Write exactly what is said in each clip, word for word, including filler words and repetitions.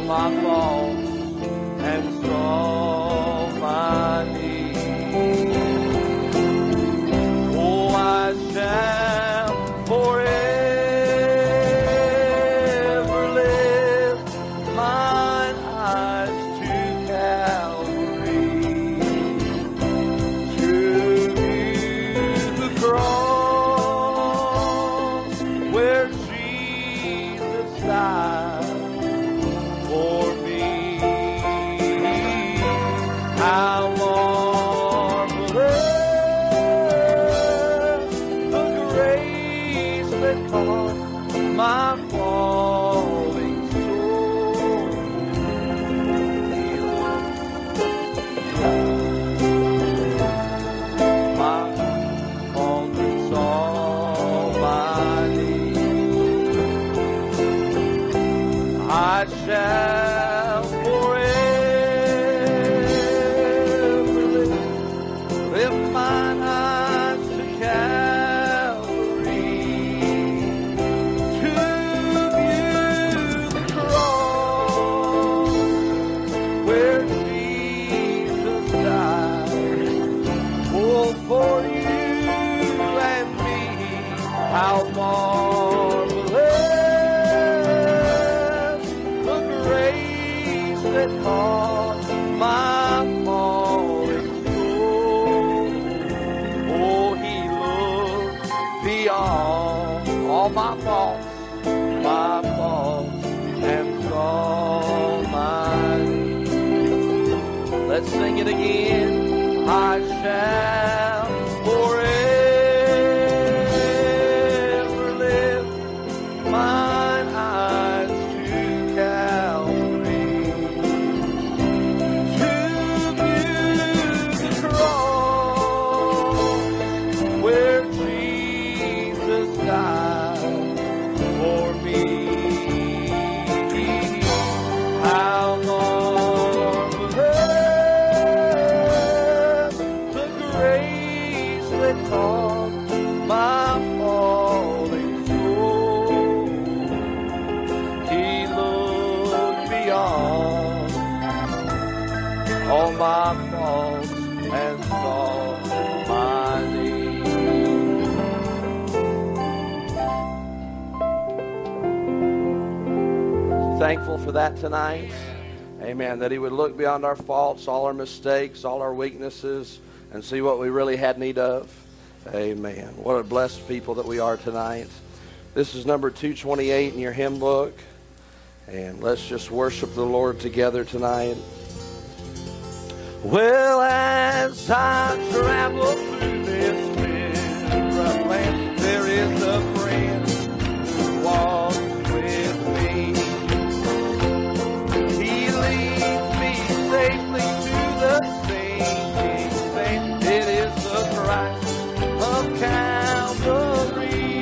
my faults and saw my need. Oh, I shall forever lift mine eyes to Calvary, to view the cross where Jesus died for me. How marvelous the grace that caught my falling soul. My fault and saw my need. I shall forever lift, lift mine eyes to Calvary, to view the cross where Jesus died. Oh, for you and me, how marvelous the grace that caught my falling soul. Oh, he looked beyond all my faults, my faults, and saw my need. Let's sing it again. I shall forever lift mine eyes to Calvary, to view the cross where Jesus died for me. How marvelous the grace that caught my falling soul. He looked beyond all my faults and saw my need. Thankful for that tonight. Amen. That he would look beyond our faults, all our mistakes, all our weaknesses, and see what we really had need of. Amen. What a blessed people that we are tonight. This is number two twenty-eight in your hymn book. And let's just worship the Lord together tonight. Well, as I travel through this rough land, there is a friend who walks with me. He leads me safely to the sinking sand. It is the Christ of Calvary.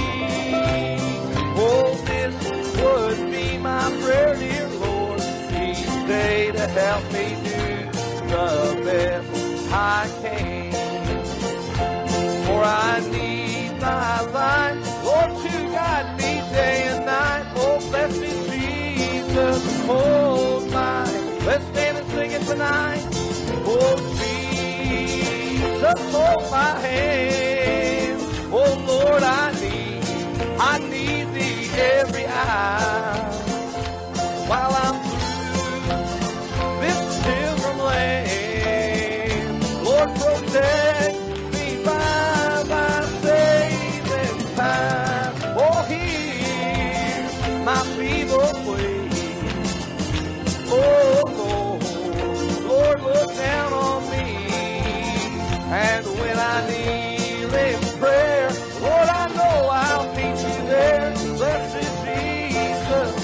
Oh, this would be my prayer, dear Lord, each day to help me do the best I can. For I need thy light, Lord, to guide me day and night. Oh, blessed Jesus, hold mine. Let's stand and sing it tonight. Oh, Jesus, hold my hand. Oh, Lord, I need, I need thee every hour. While I'm through this pilgrim land, Lord, protect me by thy saving power. Oh, hear my feeble plea. Oh, Lord, Lord, look down on me. And when I kneel in prayer, Lord, I know I'll meet you there. Blessed Jesus,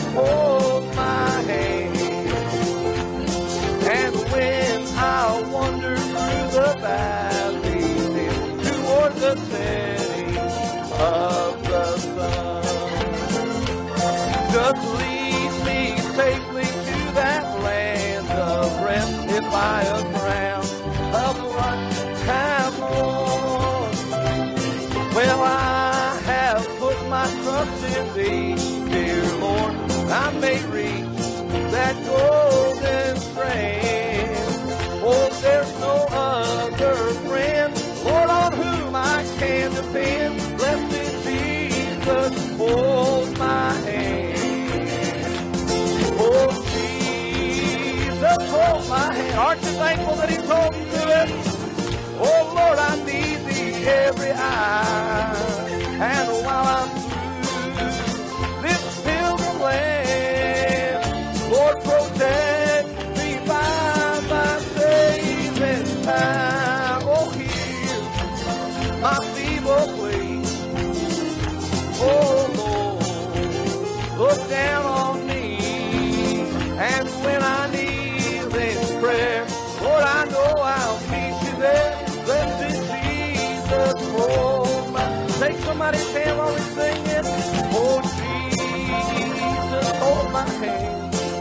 Aren't you thankful that he told you to do it? Oh, Lord, I need thee every hour. And while I'm through this pilgrim land, Lord, protect me by thy saving power. Oh, hear my feeble plea. Oh, Lord, look down on me. And when I kneel in prayer, Lord, I know I'll meet you there. Blessed Jesus, hold my... Take somebody's hand while we sing it. Oh, Jesus, hold my hand.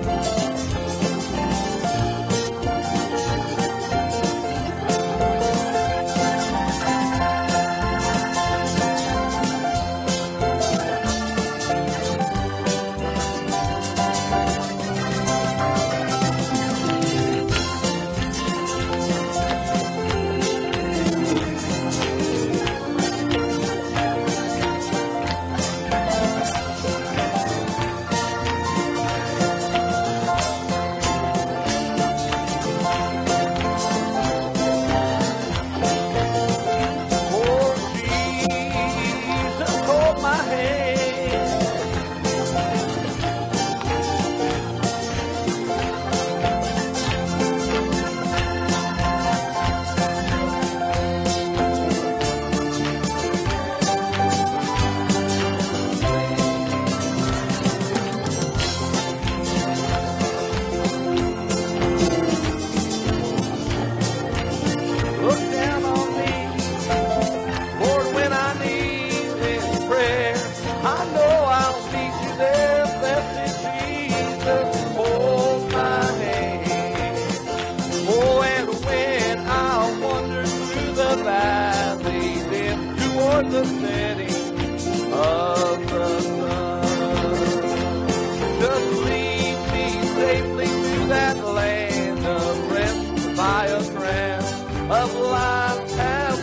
The setting of the sun. Just lead me safely to that land of rest by a crown of life have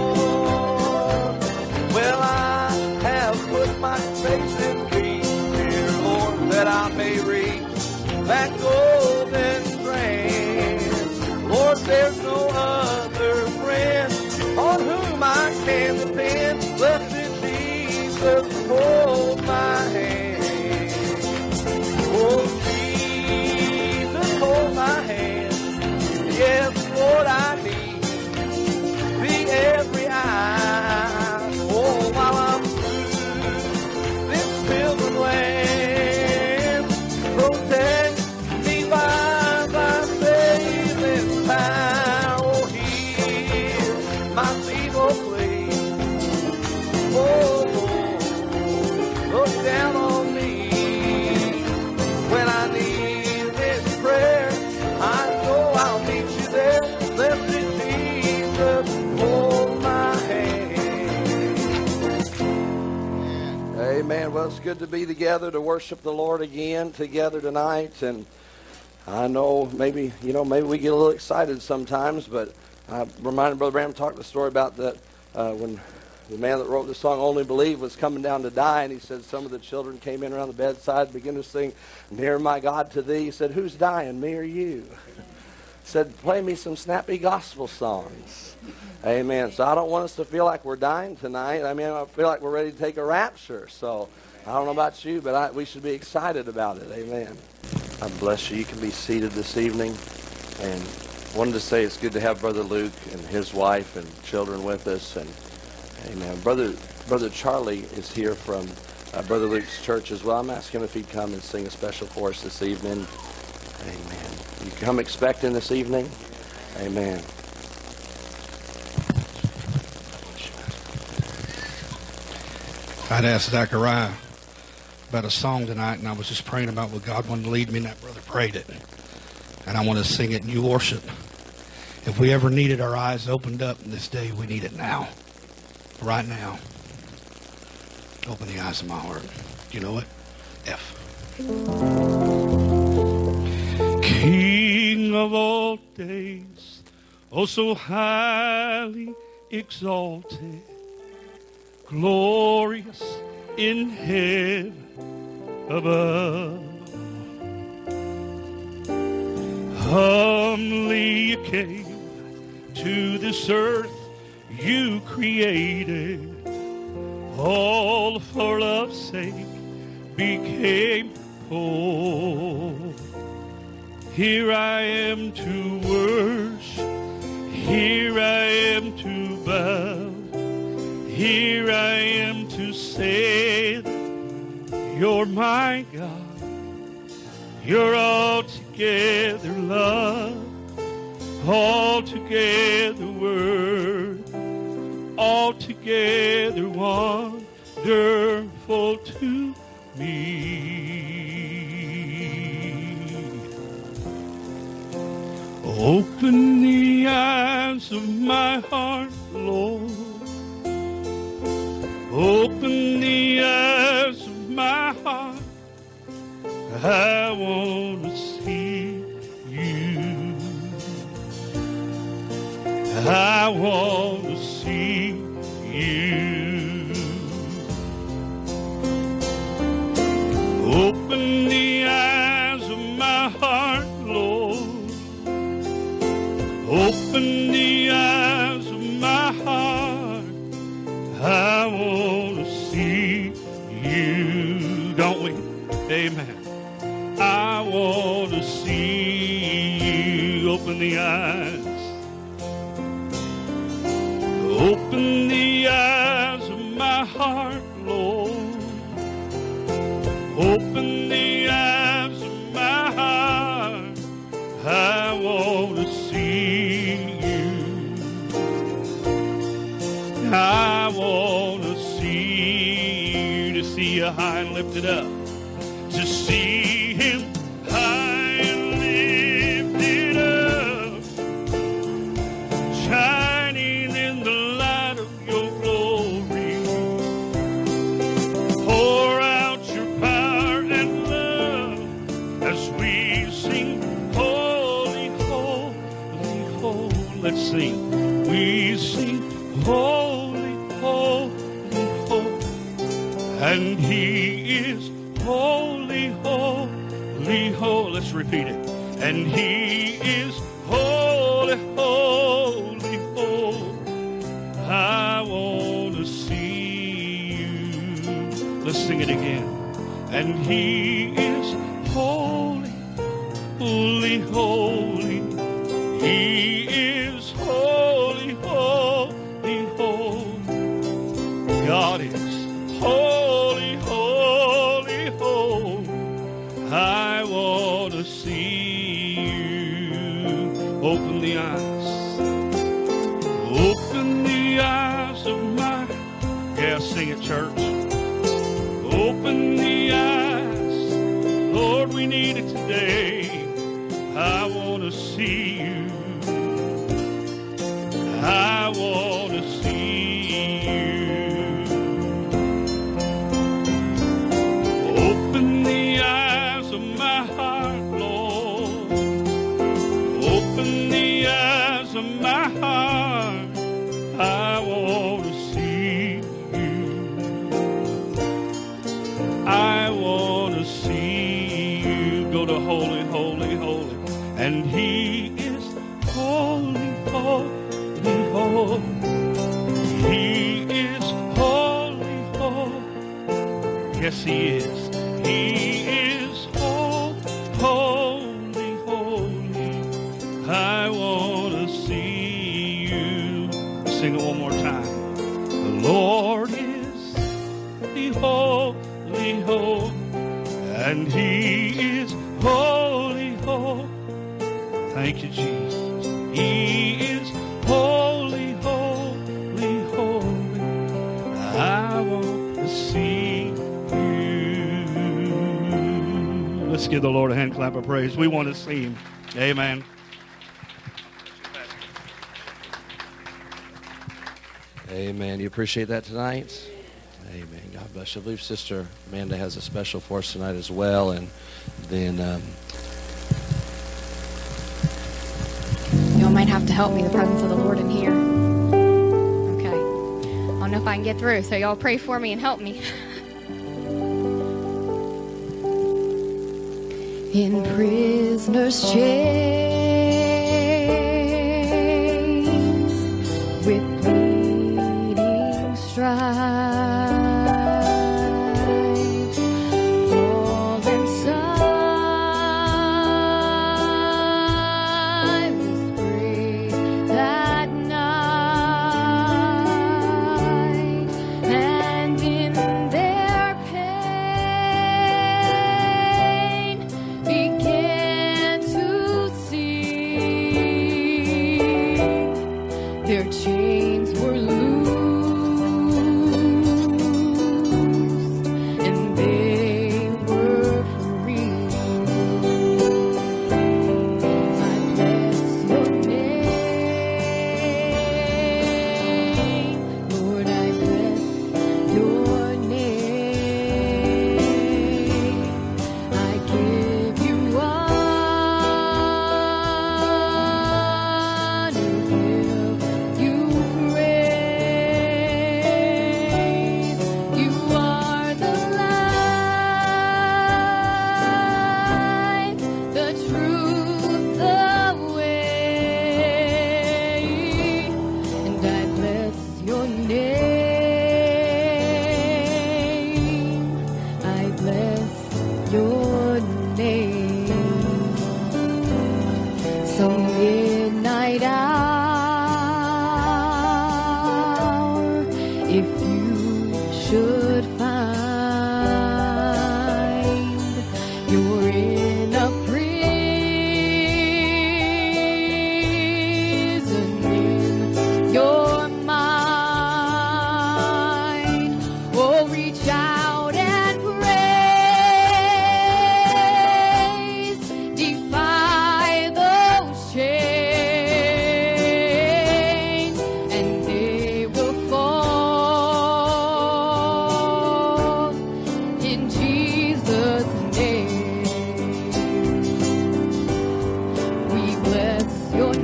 won. Well, I have put my faith in thee, dear Lord, that I may reach that golden strand. Lord, there's no other friend on whom I can depend. Blessed Jesus, hold my hand. Oh, Jesus, hold my hand. Yes, Lord, I need thee every hour. Oh, while I'm through this pilgrim land, protect me by thy saving power. Oh, hear my feeble plea. Oh, look down on me when I need this prayer. I know I'll meet you there. Blessed Jesus, hold my hand. Amen. Well, it's good to be together to worship the Lord again together tonight. And I know maybe, you know, maybe we get a little excited sometimes, but I reminded Brother Bram talked the story about that uh, when the man that wrote the song, Only Believe, was coming down to die, and he said some of the children came in around the bedside, began to sing, Near My God to Thee. He said, who's dying, me or you? Said, play me some snappy gospel songs. Amen. So I don't want us to feel like we're dying tonight. I mean, I feel like we're ready to take a rapture. So I don't know about you, but I, we should be excited about it. Amen. I bless you. You can be seated this evening. And wanted to say it's good to have Brother Luke and his wife and children with us. And amen. Brother Brother Charlie is here from uh, Brother Luke's church as well. I'm asking him if he'd come and sing a special for us this evening. Amen. You come expecting this evening? Amen. I'd asked Zachariah about a song tonight, and I was just praying about what God wanted to lead me, and that brother prayed it. And I want to sing it, and you worship. If we ever needed our eyes opened up in this day, we need it now. Right now. Open the eyes of my heart. You know what? F. King of all days, oh so highly exalted, glorious in heaven above. Oh, humbly you came to this earth you created, all for love's sake became poor. Here I am to worship, here I am to bow, here I am to say that you're my God. You're altogether love, altogether word, altogether wonderful to me. Open the eyes of my heart, Lord. Open the eyes of my heart. I want to see you. I want to see you. Open the eyes of my heart, Lord. Open the eyes of my heart. I want to see you. Don't we? Amen. I want to see you. Open the eyes. Open the eyes of my heart, Lord. Open the eyes of my heart. I want to see you. I want to see you, to see you high and lifted up. To see him high and lifted up, shining in the light of your glory. Pour out your power and love as we sing, holy, holy, holy. Let's sing. We sing, holy, holy, holy. And he is holy, holy, holy. Let's repeat it. And he is holy, holy, holy. I want to see you. Let's sing it again. And he is holy, holy, holy. He is holy, holy, holy. God is holy, holy, holy. I want to see you. Open the eyes. Open the eyes of my... Yeah, sing it, church. Open the eyes. Lord, we need it today. I want to see you. I want to see you. Open the eyes of my heart, Lord. Open the eyes of my heart. I want to see you. I want to see you. Go to holy, holy, holy. And he is holy, holy, holy. He is holy, holy. Yes, he is. He is holy, holy, holy. I want to see you. Sing it one more time. The Lord is the holy, holy. And he is holy, holy. Thank you, Jesus. He is holy, holy, holy. I want to see you. Let's give the Lord a hand clap of praise. We want to see him. Amen. Amen. You appreciate that tonight? Amen. God bless you. I believe Sister Amanda has a special for us tonight as well. And then... Um, Y'all might have to help me. The presence of the Lord in here. Okay. I don't know if I can get through, so y'all pray for me and help me. In prisoner's chair the truth, the way, and I bless your name. I bless your name. Some midnight hour, if you should find you're in a prison in your mind, oh, reach out and praise, defy those chains, and they will fall in Jesus' name. We bless your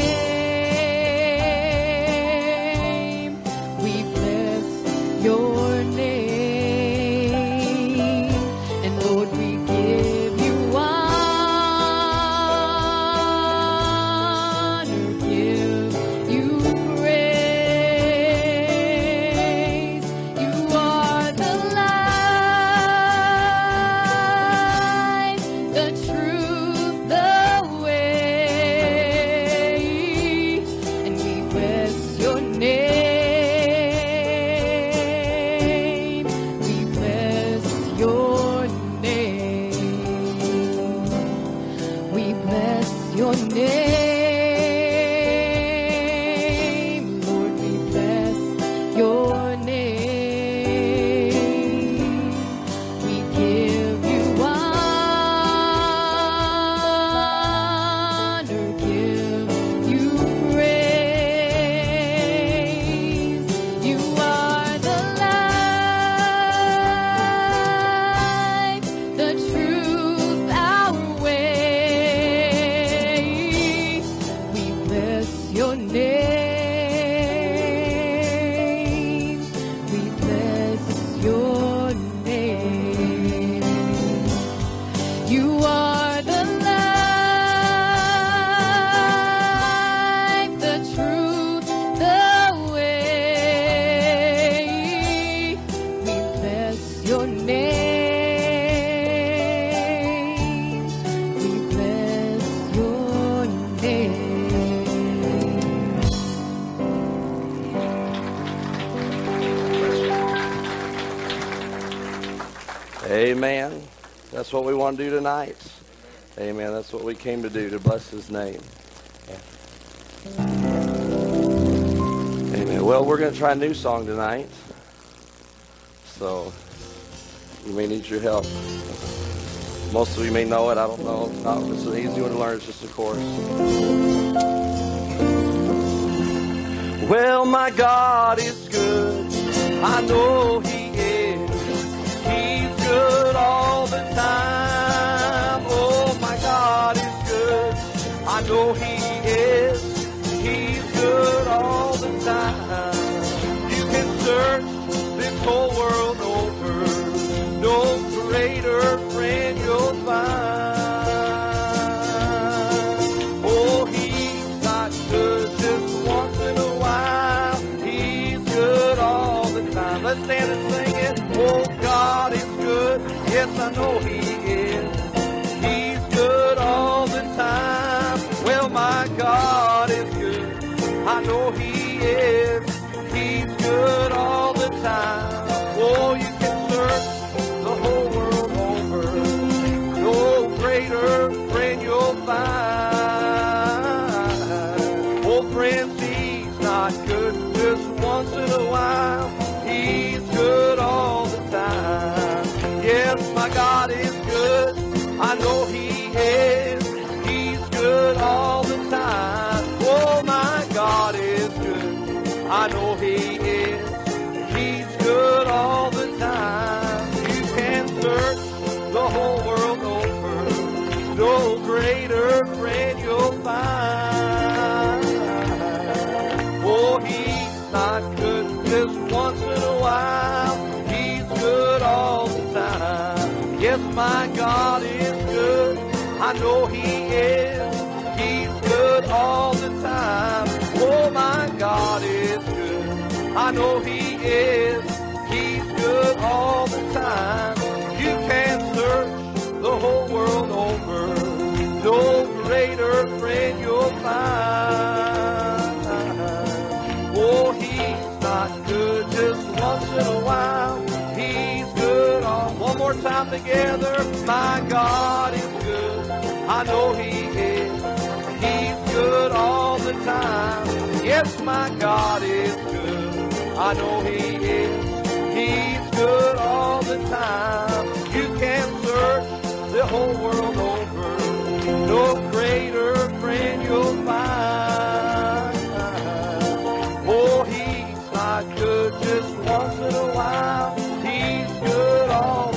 name. We bless your name. And Lord, we give you honor, give you praise. You are the light, the truth, the way, and we bless your name. We bless your name. We bless your name. Lord, we bless your name. We give you honor, give you praise. You are the light, the truth, our way. We bless your name. We bless your name. You are the light, the truth, the way. We bless your name. We bless your name. Amen. That's what we want to do tonight. Amen. That's what we came to do, to bless his name. Amen. Well, we're going to try a new song tonight. So you may need your help. Most of you may know it. I don't know. It's not, it's an easy one to learn. It's just a chorus. Well, my God is good. I know he is. He's good all the time. Oh, my God is good. I know he is. He's good all the time. You can search this whole world over. No greater friend you'll find. Oh, he's not good just once in a while. He's good all the time. Let's stand and sing it. Oh, God is good. Yes, I know he is. He's good all the time. Well, my God is good. I know he is. He's good all the time. Oh, you can search the whole world over. No greater friend you'll find. Oh, friends, he's not good just once in a while. He's good all the time. Yes, my God is good. I know he is. He's good all the time. Oh, my God is good. I know he is. He's good all the time. You can search the whole world over. No greater friend you'll find. Oh, he's not good just once in a while. He's good all the time. Yes, my God is good. I know He is. He's good all the time. Oh, my God is good. I know He is. He's good all the time. You can search the whole world over. No greater friend you'll find. Oh, He's not good just once in a while. He's good all. One more time together. My God is good. I know He is. He's good all the time. Yes, my God is good. I know He is. He's good all the time. You can search the whole world over. No greater friend you'll find. Oh, He's not good just once in a while. He's good all.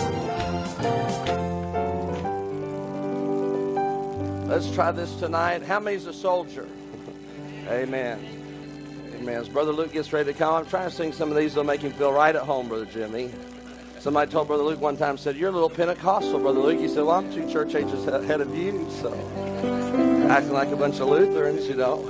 Let's try this tonight. How many's a soldier? Amen. Amen. As Brother Luke gets ready to come, I'm trying to sing some of these that'll make him feel right at home, Brother Jimmy. Somebody told Brother Luke one time, said, "You're a little Pentecostal, Brother Luke." He said, "Well, I'm two church ages ahead of you, so acting like a bunch of Lutherans, you know."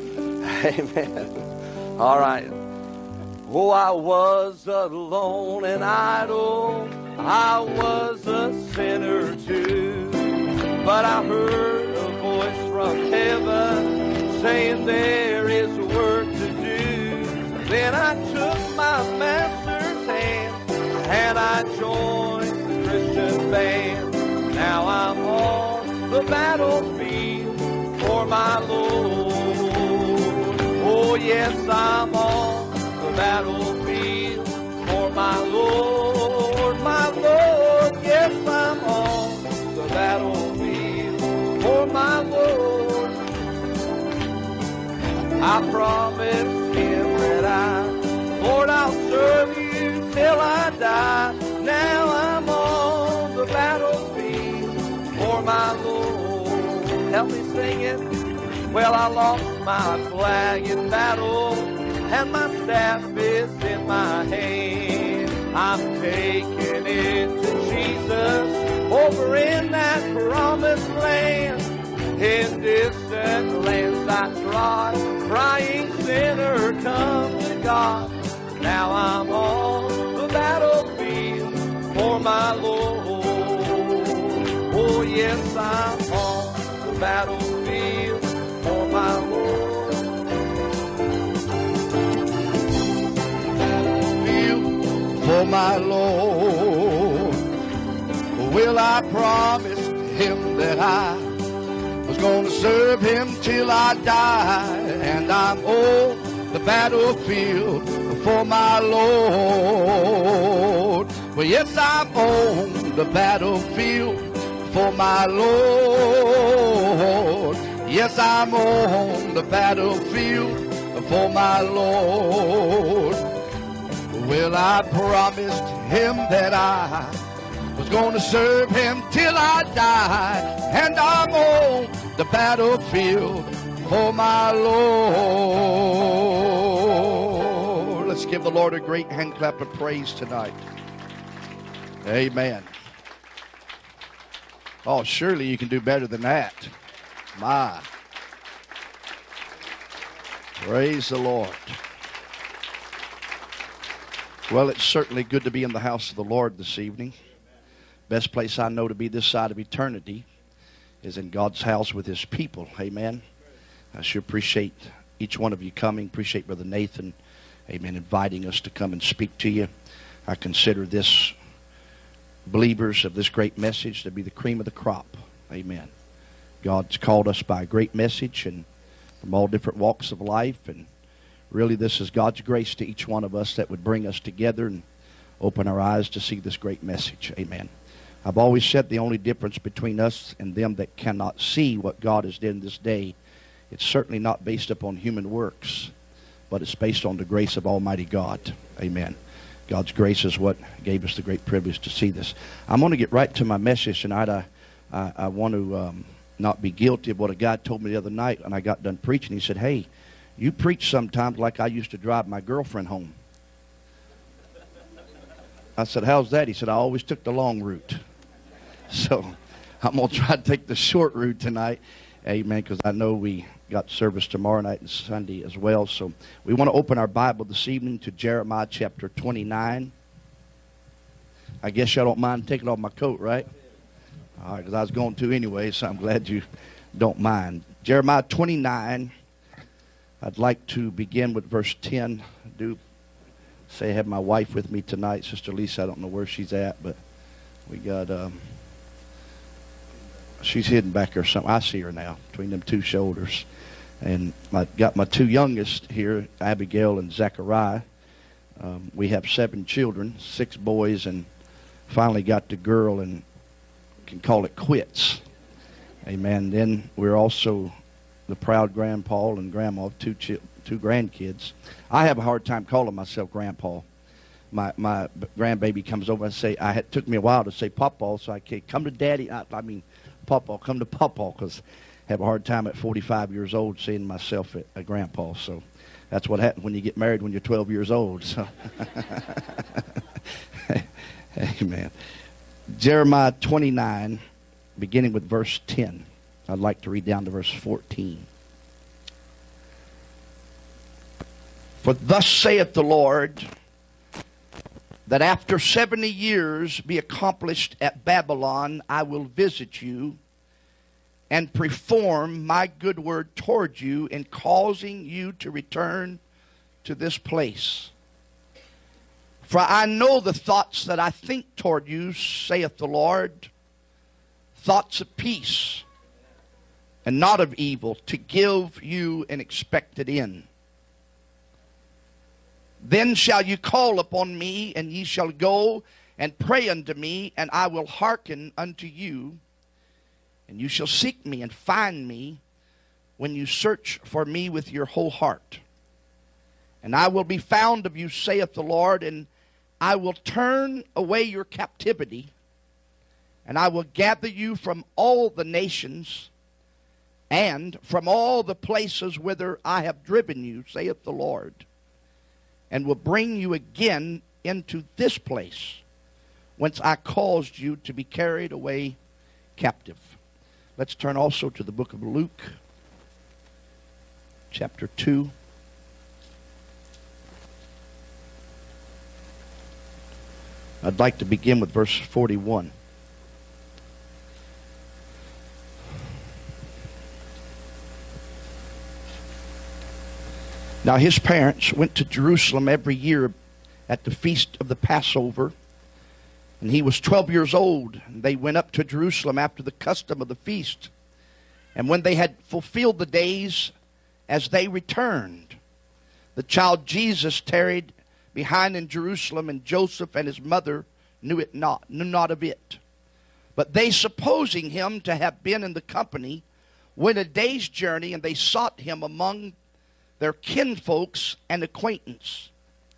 Amen. All right. Oh, I was alone and idle. I was a sinner too. But I heard a voice from heaven saying there is work to do. Then I took my master's hand and I joined the Christian band. Now I'm on the battlefield for my Lord. Oh, yes, I'm on the battlefield for my Lord, my Lord. Yes, I'm on the battlefield for my Lord. I promised Him that I, Lord, I'll serve You till I die. Now I'm on the battlefield for my Lord. Help me sing it. Well, I lost my flag in battle, and my staff is in my hand. I'm taking it to Jesus over in that promised land. In distant lands I trod, crying sinner, come to God. Now I'm on the battlefield for my Lord. Oh, yes, I'm on the battlefield for my Lord. For my Lord, will I promise Him that I was going to serve Him till I die, and I'm on the battlefield for my Lord. Well, yes, I'm on the battlefield for my Lord. Yes, I'm on the battlefield for my Lord. Well, I promised Him that I was going to serve Him till I die, and I'm on the battlefield for my Lord. Let's give the Lord a great hand clap of praise tonight. Amen. Oh, surely you can do better than that. My. Praise the Lord. Well, it's certainly good to be in the house of the Lord this evening. Best place I know to be this side of eternity is in God's house with His people. Amen. I sure appreciate each one of you coming. Appreciate Brother Nathan, amen, inviting us to come and speak to you. I consider this, believers of this great message, to be the cream of the crop. Amen. God's called us by a great message, and from all different walks of life, and really, this is God's grace to each one of us that would bring us together and open our eyes to see this great message. Amen. I've always said the only difference between us and them that cannot see what God has done this day, it's certainly not based upon human works, but it's based on the grace of Almighty God. Amen. God's grace is what gave us the great privilege to see this. I'm going to get right to my message tonight. I, I, I want to um, not be guilty of what a guy told me the other night when I got done preaching. He said, "Hey, you preach sometimes like I used to drive my girlfriend home." I said, "How's that?" He said, "I always took the long route." So I'm going to try to take the short route tonight. Amen, because I know we got service tomorrow night and Sunday as well. So we want to open our Bible this evening to Jeremiah chapter twenty-nine. I guess y'all don't mind taking off my coat, right? All right, because I was going to anyway, so I'm glad you don't mind. Jeremiah twenty-nine. I'd like to begin with verse ten. I do say I have my wife with me tonight, Sister Lisa. I don't know where she's at, but we got... Um, she's hidden back there somewhere. I see her now between them two shoulders. And I got my two youngest here, Abigail and Zechariah. Um, we have seven children, six boys, and finally got the girl and can call it quits. Amen. Then we're also the proud grandpa and grandma of two chi- two grandkids. I have a hard time calling myself grandpa. My my grandbaby comes over and say, I had, took me a while to say papa, so I can't come to daddy. I, I mean, papa, come to papa, because I have a hard time at forty-five years old seeing myself a, a grandpa. So that's what happens when you get married when you're twelve years old. So, amen. Jeremiah twenty-nine, beginning with verse ten. I'd like to read down to verse fourteen. For thus saith the Lord, that after seventy years be accomplished at Babylon, I will visit you and perform my good word toward you in causing you to return to this place. For I know the thoughts that I think toward you, saith the Lord, thoughts of peace and not of evil, to give you an expected end. Then shall you call upon me, and ye shall go and pray unto me, and I will hearken unto you. And you shall seek me and find me when you search for me with your whole heart. And I will be found of you, saith the Lord, and I will turn away your captivity, and I will gather you from all the nations and from all the places whither I have driven you, saith the Lord, and will bring you again into this place whence I caused you to be carried away captive. Let's turn also to the book of Luke, chapter two. I'd like to begin with verse forty-one. Now his parents went to Jerusalem every year at the feast of the Passover. And he was twelve years old. And they went up to Jerusalem after the custom of the feast. And when they had fulfilled the days, as they returned, the child Jesus tarried behind in Jerusalem, and Joseph and his mother knew it not, knew not of it. But they, supposing him to have been in the company, went a day's journey, and they sought him among their kinfolks and acquaintance.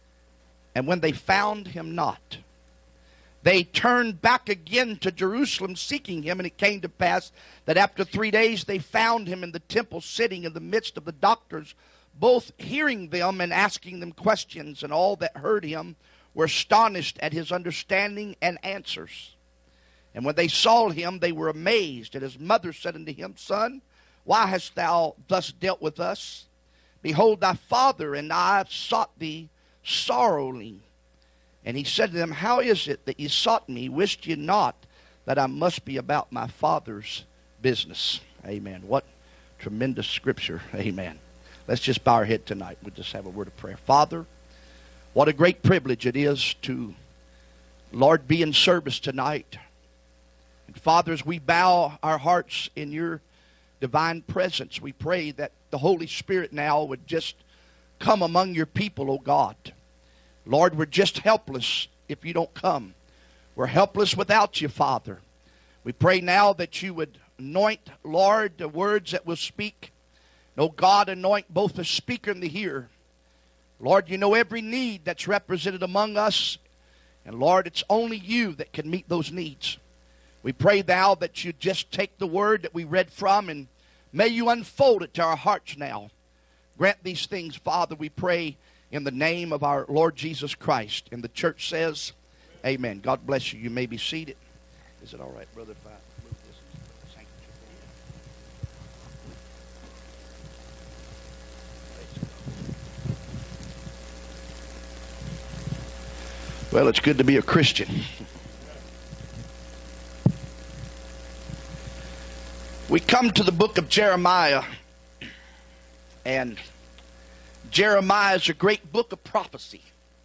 And when they found him not, they turned back again to Jerusalem, seeking him. And it came to pass that after three days they found him in the temple, sitting in the midst of the doctors, both hearing them and asking them questions. And all that heard him were astonished at his understanding and answers. And when they saw him, they were amazed. And his mother said unto him, Son, why hast thou thus dealt with us? Behold, thy father and I sought thee sorrowing. And he said to them, How is it that ye sought me? Wist ye not that I must be about my Father's business? Amen. What tremendous scripture. Amen. Let's just bow our head tonight. We'll just have a word of prayer. Father, what a great privilege it is to, Lord, be in service tonight. And Father, as we bow our hearts in your divine presence, we pray that the Holy Spirit now would just come among your people, oh God. Lord, we're just helpless if you don't come. We're helpless without you, Father. We pray now that you would anoint, Lord, the words that we'll speak. Oh God, anoint both the speaker and the hearer. Lord, you know every need that's represented among us. And Lord, it's only you that can meet those needs. We pray thou that you just take the word that we read from, and may you unfold it to our hearts now. Grant these things, Father, we pray in the name of our Lord Jesus Christ. And the church says, amen. God bless you. You may be seated. Is it all right, brother, if I move this? Well, it's good to be a Christian. We come to the book of Jeremiah, and Jeremiah is a great book of prophecy.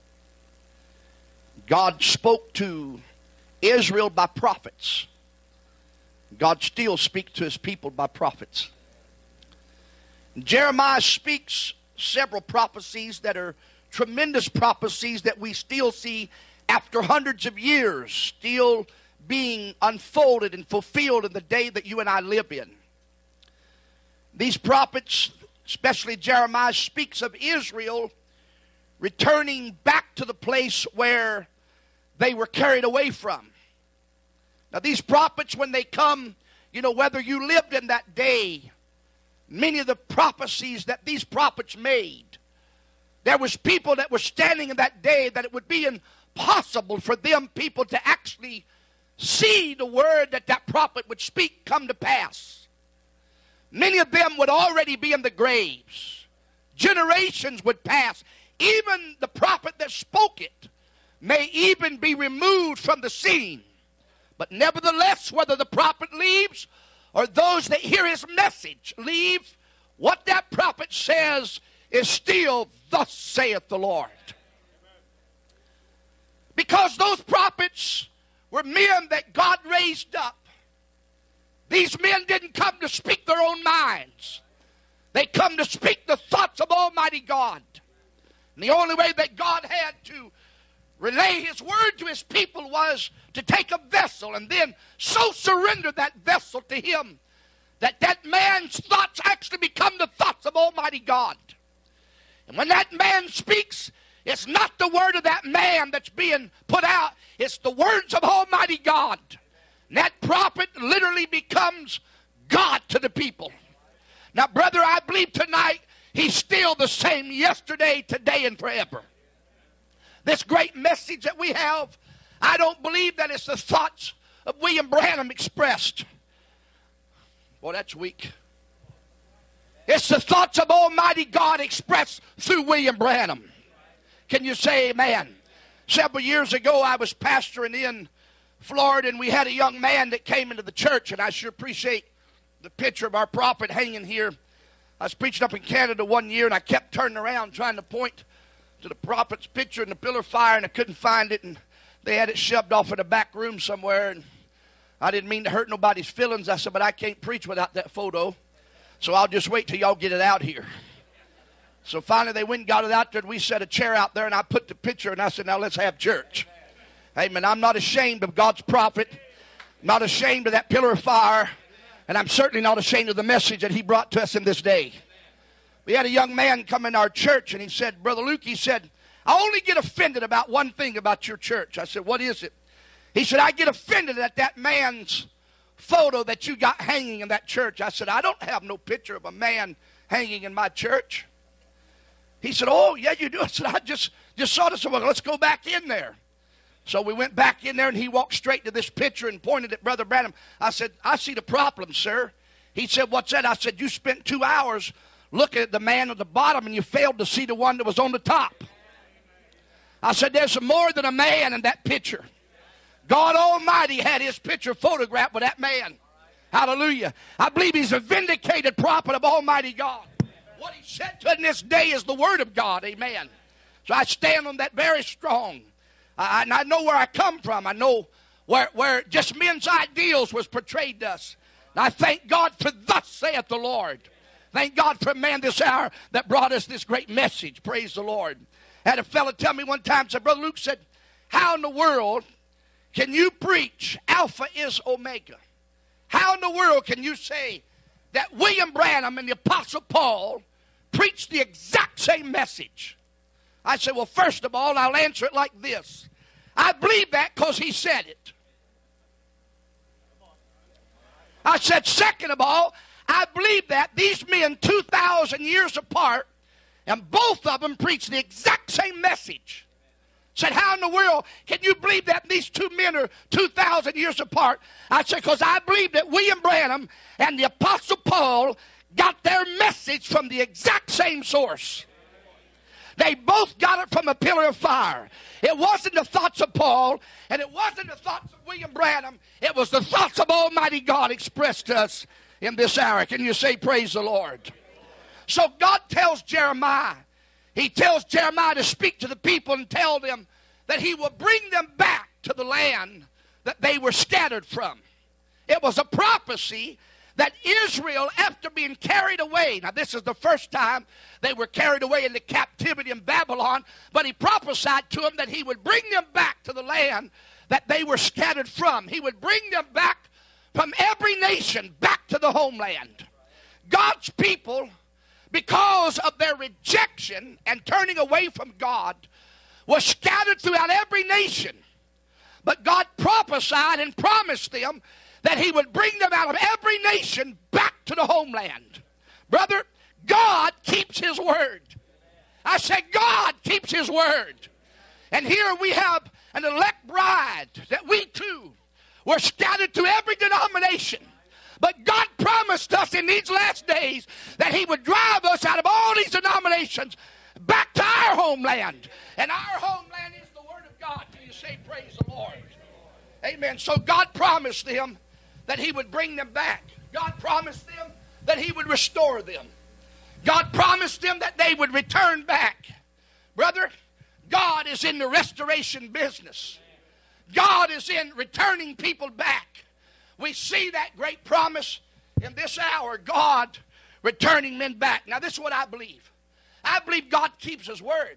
God spoke to Israel by prophets. God still speaks to his people by prophets. Jeremiah speaks several prophecies that are tremendous prophecies that we still see after hundreds of years, still being unfolded and fulfilled in the day that you and I live in. These prophets, especially Jeremiah, speaks of Israel returning back to the place where they were carried away from. Now these prophets, when they come, you know, whether you lived in that day, many of the prophecies that these prophets made, there was people that were standing in that day that it would be impossible for them people to actually see the word that that prophet would speak come to pass. Many of them would already be in the graves. Generations would pass. Even the prophet that spoke it may even be removed from the scene. But nevertheless, whether the prophet leaves or those that hear his message leave, what that prophet says is still, thus saith the Lord. Because those prophets were men that God raised up. These men didn't come to speak their own minds. They come to speak the thoughts of Almighty God. And the only way that God had to relay his word to his people was to take a vessel and then so surrender that vessel to him that that man's thoughts actually become the thoughts of Almighty God. And when that man speaks, it's not the word of that man that's being put out. It's the words of Almighty God. And that prophet literally becomes God to the people. Now, brother, I believe tonight he's still the same yesterday, today, and forever. This great message that we have, I don't believe that it's the thoughts of William Branham expressed. Boy, that's weak. It's the thoughts of Almighty God expressed through William Branham. Can you say amen? Several years ago, I was pastoring in Florida, and we had a young man that came into the church, and I sure appreciate the picture of our prophet hanging here. I was preaching up in Canada one year, and I kept turning around trying to point to the prophet's picture in the pillar of fire, and I couldn't find it, and they had it shoved off in a back room somewhere, and I didn't mean to hurt nobody's feelings. I said, but I can't preach without that photo, so I'll just wait till y'all get it out here. So finally they went and got it out there, and we set a chair out there, and I put the picture, and I said, now let's have church. Amen. I'm not ashamed of God's prophet. I'm not ashamed of that pillar of fire, and I'm certainly not ashamed of the message that he brought to us in this day. We had a young man come in our church, and he said, Brother Luke, he said, I only get offended about one thing about your church. I said, what is it? He said, I get offended at that man's photo that you got hanging in that church. I said, I don't have no picture of a man hanging in my church. He said, oh, yeah, you do. I said, I just, just saw this. Well, let's go back in there. So we went back in there, and he walked straight to this picture and pointed at Brother Branham. I said, I see the problem, sir. He said, what's that? I said, you spent two hours looking at the man at the bottom, and you failed to see the one that was on the top. I said, there's more than a man in that picture. God Almighty had his picture photographed with that man. Hallelujah. I believe he's a vindicated prophet of Almighty God. What he said to in this day is the word of God. Amen. So I stand on that very strong. I, and I know where I come from. I know where, where just men's ideals was portrayed to us. And I thank God for thus saith the Lord. Thank God for a man this hour that brought us this great message. Praise the Lord. I had a fellow tell me one time, said, Brother Luke said, how in the world can you preach Alpha is Omega? How in the world can you say that William Branham and the Apostle Paul preached the exact same message? I said, well, first of all, I'll answer it like this. I believe that because he said it. I said, second of all, I believe that these men two thousand years apart, and both of them preached the exact same message. Said, how in the world can you believe that these two men are two thousand years apart? I said, because I believe that William Branham and the Apostle Paul got their message from the exact same source. They both got it from a pillar of fire. It wasn't the thoughts of Paul, and it wasn't the thoughts of William Branham. It was the thoughts of Almighty God expressed to us in this hour. Can you say praise the Lord? So God tells Jeremiah, he tells Jeremiah to speak to the people and tell them that he will bring them back to the land that they were scattered from. It was a prophecy that Israel, after being carried away, now this is the first time they were carried away into captivity in Babylon, but he prophesied to them that he would bring them back to the land that they were scattered from. He would bring them back from every nation back to the homeland. God's people, because of their rejection and turning away from God, were scattered throughout every nation. But God prophesied and promised them that he would bring them out of every nation back to the homeland. Brother, God keeps his word. I said God keeps his word. And here we have an elect bride that we too were scattered to every denomination. But God promised us in these last days that he would drive us out of all these denominations back to our homeland. And our homeland is the word of God. Can you say praise the Lord? Amen. So God promised them that he would bring them back. God promised them that he would restore them. God promised them that they would return back. Brother, God is in the restoration business. God is in returning people back. We see that great promise in this hour, God returning men back. Now this is what I believe. I believe God keeps his word.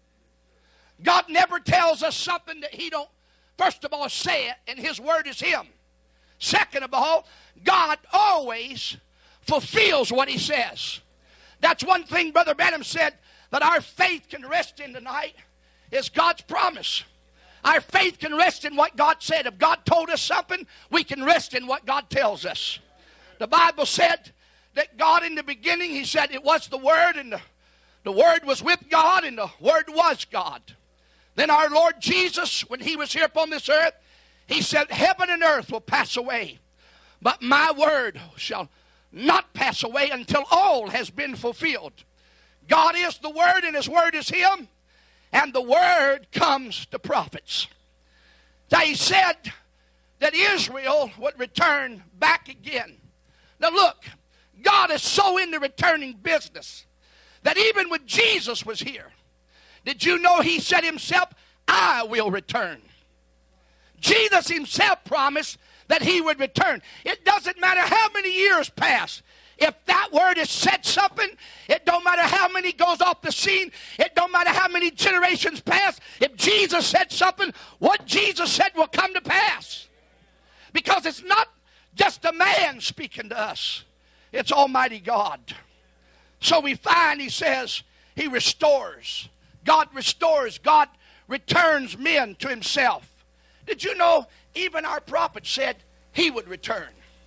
God never tells us something that he don't, first of all, say it, and his word is him. Second of all, God always fulfills what he says. That's one thing Brother Branham said that our faith can rest in tonight is God's promise. Our faith can rest in what God said. If God told us something, we can rest in what God tells us. The Bible said that God in the beginning, he said it was the Word, and the, the Word was with God, and the Word was God. Then our Lord Jesus, when he was here upon this earth, he said, heaven and earth will pass away, but my word shall not pass away until all has been fulfilled. God is the Word, and his word is him, and the word comes to prophets. Now he said that Israel would return back again. Now look, God is so in the returning business that even when Jesus was here, did you know he said himself, I will return. Jesus himself promised that he would return. It doesn't matter how many years pass. If that word has said something, it don't matter how many goes off the scene. It don't matter how many generations pass. If Jesus said something, what Jesus said will come to pass. Because it's not just a man speaking to us. It's Almighty God. So we find he says he restores. God restores. God returns men to himself. Did you know even our prophet said he would return?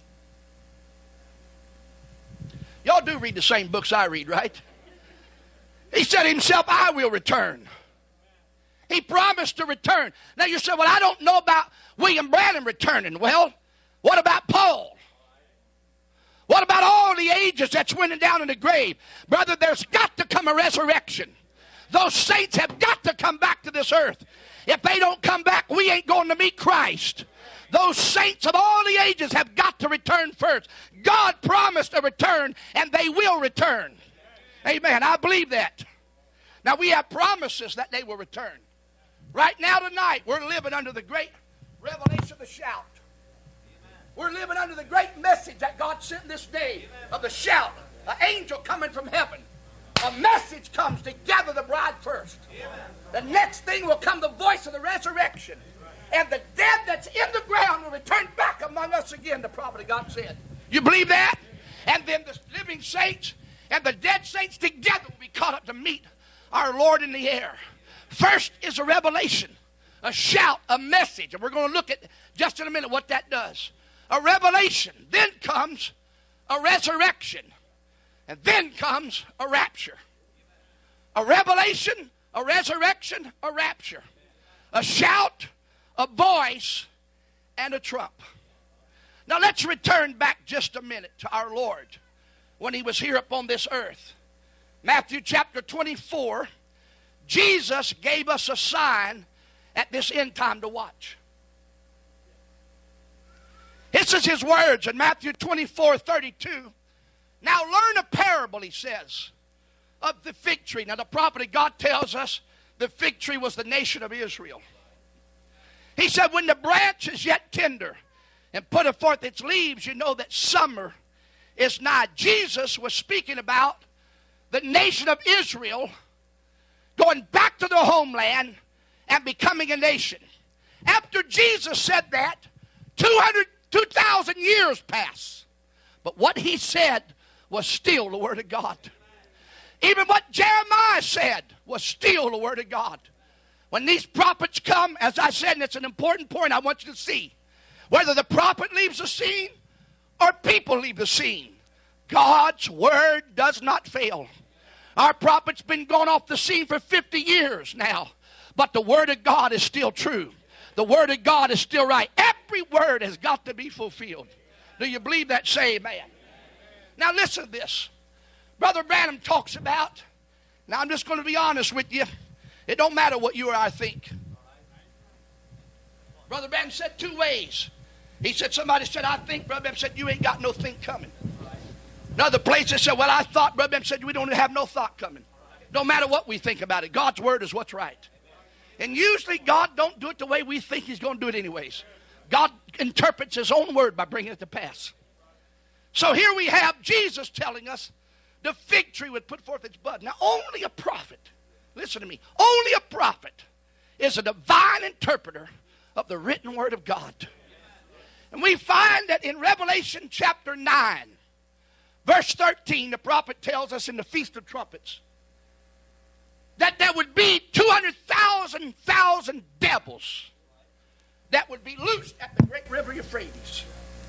Y'all do read the same books I read, right? He said himself, I will return. He promised to return. Now you say, well, I don't know about William Branham returning. Well, what about Paul? What about all the ages that's went down in the grave? Brother, there's got to come a resurrection. Those saints have got to come back to this earth. If they don't come back, we ain't going to meet Christ. Those saints of all the ages have got to return first. God promised a return, and they will return. Amen. I believe that. Now, we have promises that they will return. Right now, tonight, we're living under the great revelation of the shout. We're living under the great message that God sent this day of the shout. An angel coming from heaven. A message comes to gather the bride first. The next thing will come the voice of the resurrection. And the dead that's in the ground will return back among us again, the prophet of God said. You believe that? And then the living saints and the dead saints together will be caught up to meet our Lord in the air. First is a revelation, a shout, a message. And we're going to look at just in a minute what that does. A revelation. Then comes a resurrection. And then comes a rapture. A revelation, a resurrection, a rapture. A shout, a voice, and a trump. Now let's return back just a minute to our Lord when he was here upon this earth. Matthew chapter twenty-four Jesus gave us a sign at this end time to watch. This is his words in Matthew twenty-four thirty-two. Now learn a parable, he says, of the fig tree. Now the prophet God tells us the fig tree was the nation of Israel. He said, when the branch is yet tender and putteth forth its leaves, you know that summer is nigh. Jesus was speaking about the nation of Israel going back to their homeland and becoming a nation. After Jesus said that, two hundred, two thousand years passed. But what he said was still the Word of God. Even what Jeremiah said was still the Word of God. When these prophets come, as I said, and it's an important point I want you to see, whether the prophet leaves the scene or people leave the scene, God's Word does not fail. Our prophet's been gone off the scene for fifty years now, but the Word of God is still true. The Word of God is still right. Every word has got to be fulfilled. Do you believe that? Say amen. Now listen to this. Brother Branham talks about, now I'm just going to be honest with you, it don't matter what you or I think. Brother Branham said two ways. He said, somebody said, I think. Brother Branham said, you ain't got no think coming. Another place they said, well, I thought. Brother Branham said, we don't have no thought coming. No matter what we think about it, God's Word is what's right. And usually God don't do it the way we think he's going to do it anyways. God interprets his own word by bringing it to pass. So here we have Jesus telling us the fig tree would put forth its bud. Now only a prophet, listen to me, only a prophet is a divine interpreter of the written word of God. And we find that in Revelation chapter nine, verse thirteen, the prophet tells us in the Feast of Trumpets that there would be two hundred thousand thousand devils that would be loosed at the great river Euphrates.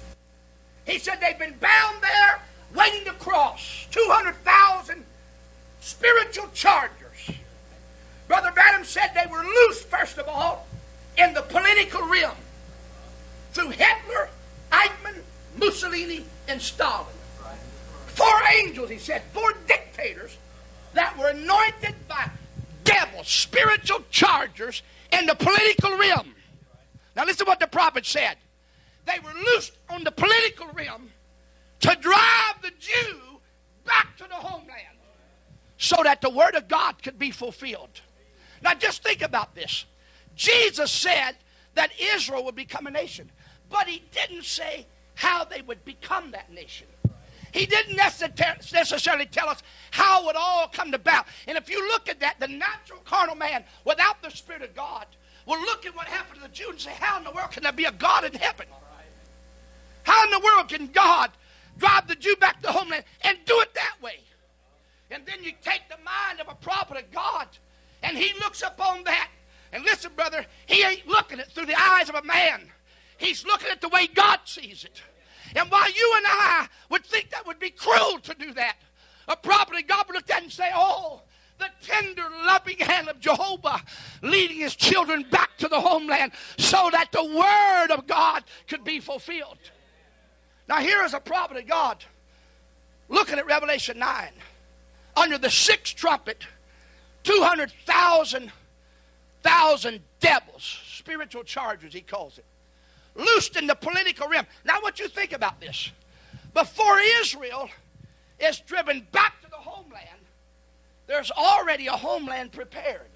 He said they've been bound there waiting to cross. two hundred thousand spiritual chargers. Brother Branham said they were loosed, first of all, in the political realm through Hitler, Eichmann, Mussolini, and Stalin. Four angels, he said, four dictators that were anointed by devils, spiritual chargers in the political realm. Now listen to what the prophet said. They were loosed on the political realm to drive the Jew back to the homeland so that the word of God could be fulfilled. Now just think about this. Jesus said that Israel would become a nation, but he didn't say how they would become that nation. He didn't necessarily tell us how it would all come about. And if you look at that, the natural carnal man without the Spirit of God will look at what happened to the Jew and say, how in the world can there be a God in heaven? How in the world can God drive the Jew back to homeland and do it that way? And then you take the mind of a prophet of God and he looks upon that. And listen, brother, he ain't looking at it through the eyes of a man. He's looking at the way God sees it. And while you and I would think that would be cruel to do that, a prophet of God would look at it and say, oh, the tender, loving hand of Jehovah leading his children back to the homeland so that the word of God could be fulfilled. Now here is a prophet of God looking at Revelation nine. Under the sixth trumpet, two hundred thousand thousand devils, spiritual chargers he calls it, loosed in the political realm. Now I want you to think about this. Before Israel is driven back to the homeland, there's already a homeland prepared.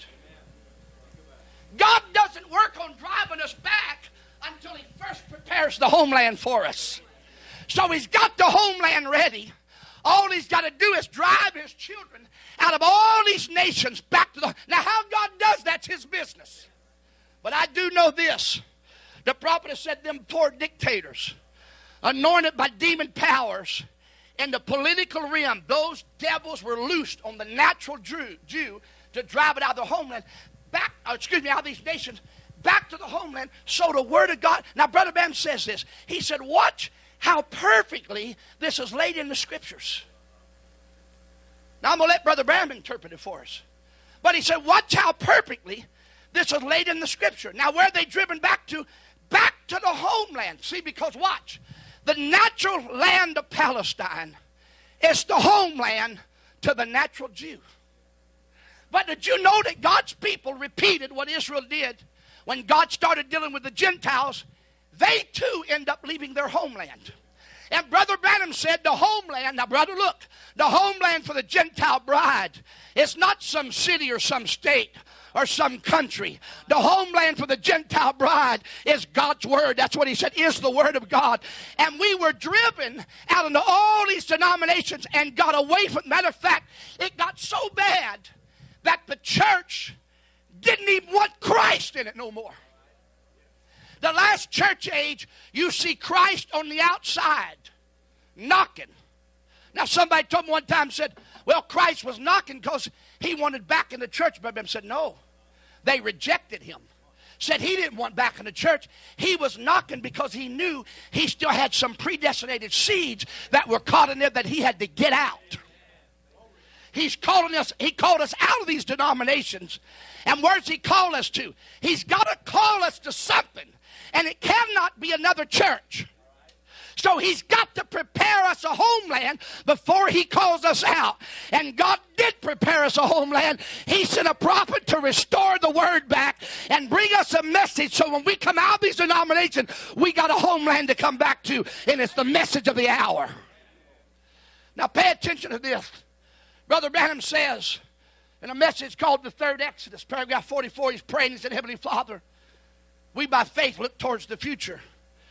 God doesn't work on driving us back until he first prepares the homeland for us. So he's got the homeland ready. All he's got to do is drive his children out of all these nations back to the... Now how God does that's his business. But I do know this. The prophet has said them poor dictators, anointed by demon powers, in the political realm, those devils were loosed on the natural Jew, Jew to drive it out of the homeland, back, uh, excuse me, out of these nations, back to the homeland, so the word of God. Now, Brother Branham says this. He said, watch how perfectly this is laid in the scriptures. Now, I'm going to let Brother Branham interpret it for us. But he said, watch how perfectly this is laid in the scripture. Now, where are they driven back to? Back to the homeland. See, because watch. The natural land of Palestine is the homeland to the natural Jew. But did you know that God's people repeated what Israel did when God started dealing with the Gentiles? They too end up leaving their homeland. And Brother Branham said the homeland, now brother look, the homeland for the Gentile bride is not some city or some state or some country. The homeland for the Gentile bride is God's word. That's what he said, is the word of God. And we were driven out into all these denominations and got away from, matter of fact, it got so bad that the church didn't even want Christ in it no more. The last church age, you see Christ on the outside, knocking. Now somebody told me one time, said, well, Christ was knocking because he wanted back in the church. But I said, no, they rejected him. Said he didn't want back in the church. He was knocking because he knew he still had some predestinated seeds that were caught in there that he had to get out. He's calling us, he called us out of these denominations. And where's he call us to? He's got to call us to something. And it cannot be another church. So he's got to prepare us a homeland before he calls us out. And God did prepare us a homeland. He sent a prophet to restore the word back and bring us a message. So when we come out of these denominations, we got a homeland to come back to. And it's the message of the hour. Now pay attention to this. Brother Branham says in a message called The Third Exodus, paragraph forty-four, he's praying, he said, Heavenly Father, we by faith look towards the future.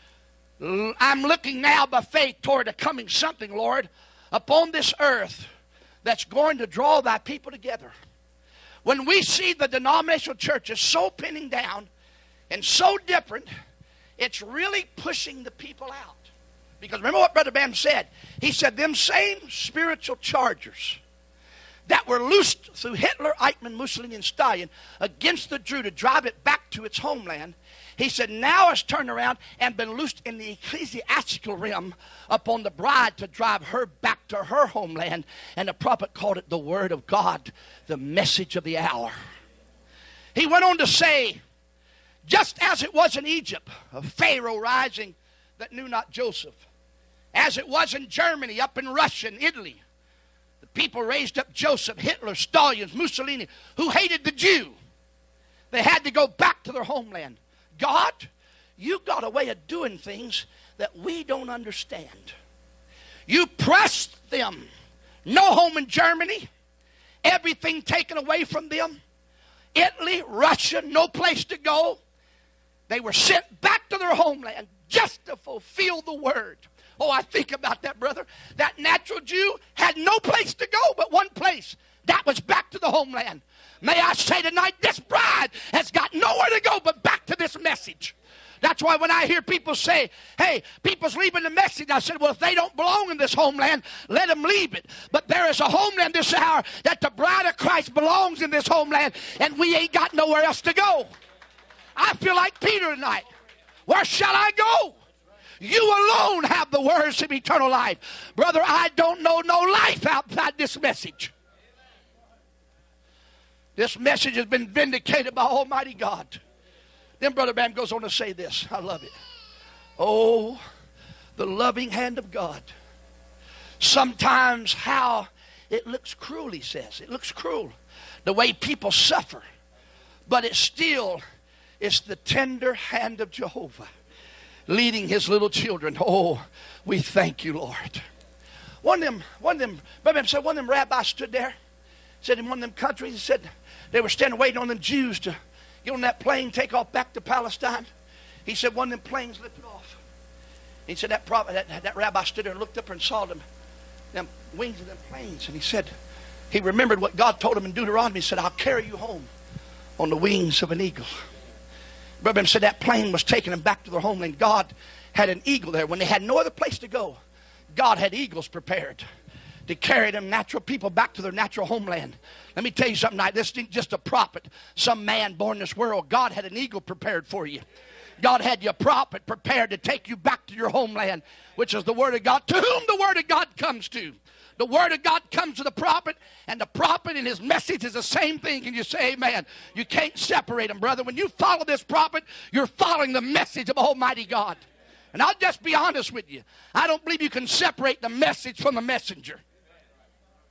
I'm looking now by faith toward a coming something, Lord, upon this earth that's going to draw thy people together. When we see the denominational churches so pinning down and so different, it's really pushing the people out. Because remember what Brother Bam said. He said, them same spiritual chargers that were loosed through Hitler, Eichmann, Mussolini, and Stalin against the Jew to drive it back to its homeland, he said, now it's turned around and been loosed in the ecclesiastical realm upon the bride to drive her back to her homeland. And the prophet called it the word of God, the message of the hour. He went on to say, just as it was in Egypt, a Pharaoh rising that knew not Joseph, as it was in Germany, up in Russia and Italy, the people raised up Joseph, Hitler, Stalin, Mussolini, who hated the Jew. They had to go back to their homeland. God, you got a way of doing things that we don't understand. You pressed them. No home in Germany. Everything taken away from them. Italy, Russia, no place to go. They were sent back to their homeland just to fulfill the word. Oh, I think about that, brother. That natural Jew had no place to go but one place. That was back to the homeland. May I say tonight, this bride has got nowhere to go but back to this message. That's why when I hear people say, hey, people's leaving the message, I said, well, if they don't belong in this homeland, let them leave it. But there is a homeland this hour that the bride of Christ belongs in this homeland, and we ain't got nowhere else to go. I feel like Peter tonight. Where shall I go? You alone have the words of eternal life. Brother, I don't know no life outside this message. This message has been vindicated by Almighty God. Then Brother Bam goes on to say this. I love it. Oh, the loving hand of God. Sometimes how it looks cruel, he says. It looks cruel. The way people suffer. But it still is the tender hand of Jehovah leading his little children. Oh, we thank you, Lord. One of them, one of them, Brother Bam said, one of them rabbis stood there. Said in one of them countries, he said, they were standing waiting on them Jews to get on that plane, take off back to Palestine. He said one of them planes lifted off. He said that, prophet, that, that rabbi stood there and looked up and saw them, them wings of them planes. And he said, he remembered what God told him in Deuteronomy. He said, I'll carry you home on the wings of an eagle. Brother said that plane was taking them back to their homeland. God had an eagle there. When they had no other place to go, God had eagles prepared to carry them natural people back to their natural homeland. Let me tell you something tonight. This isn't just a prophet, some man born in this world. God had an eagle prepared for you. God had your prophet prepared to take you back to your homeland, which is the word of God, to whom the word of God comes to. The word of God comes to the prophet, and the prophet and his message is the same thing. And you say, amen. You can't separate them, brother. When you follow this prophet, you're following the message of Almighty God. And I'll just be honest with you. I don't believe you can separate the message from the messenger.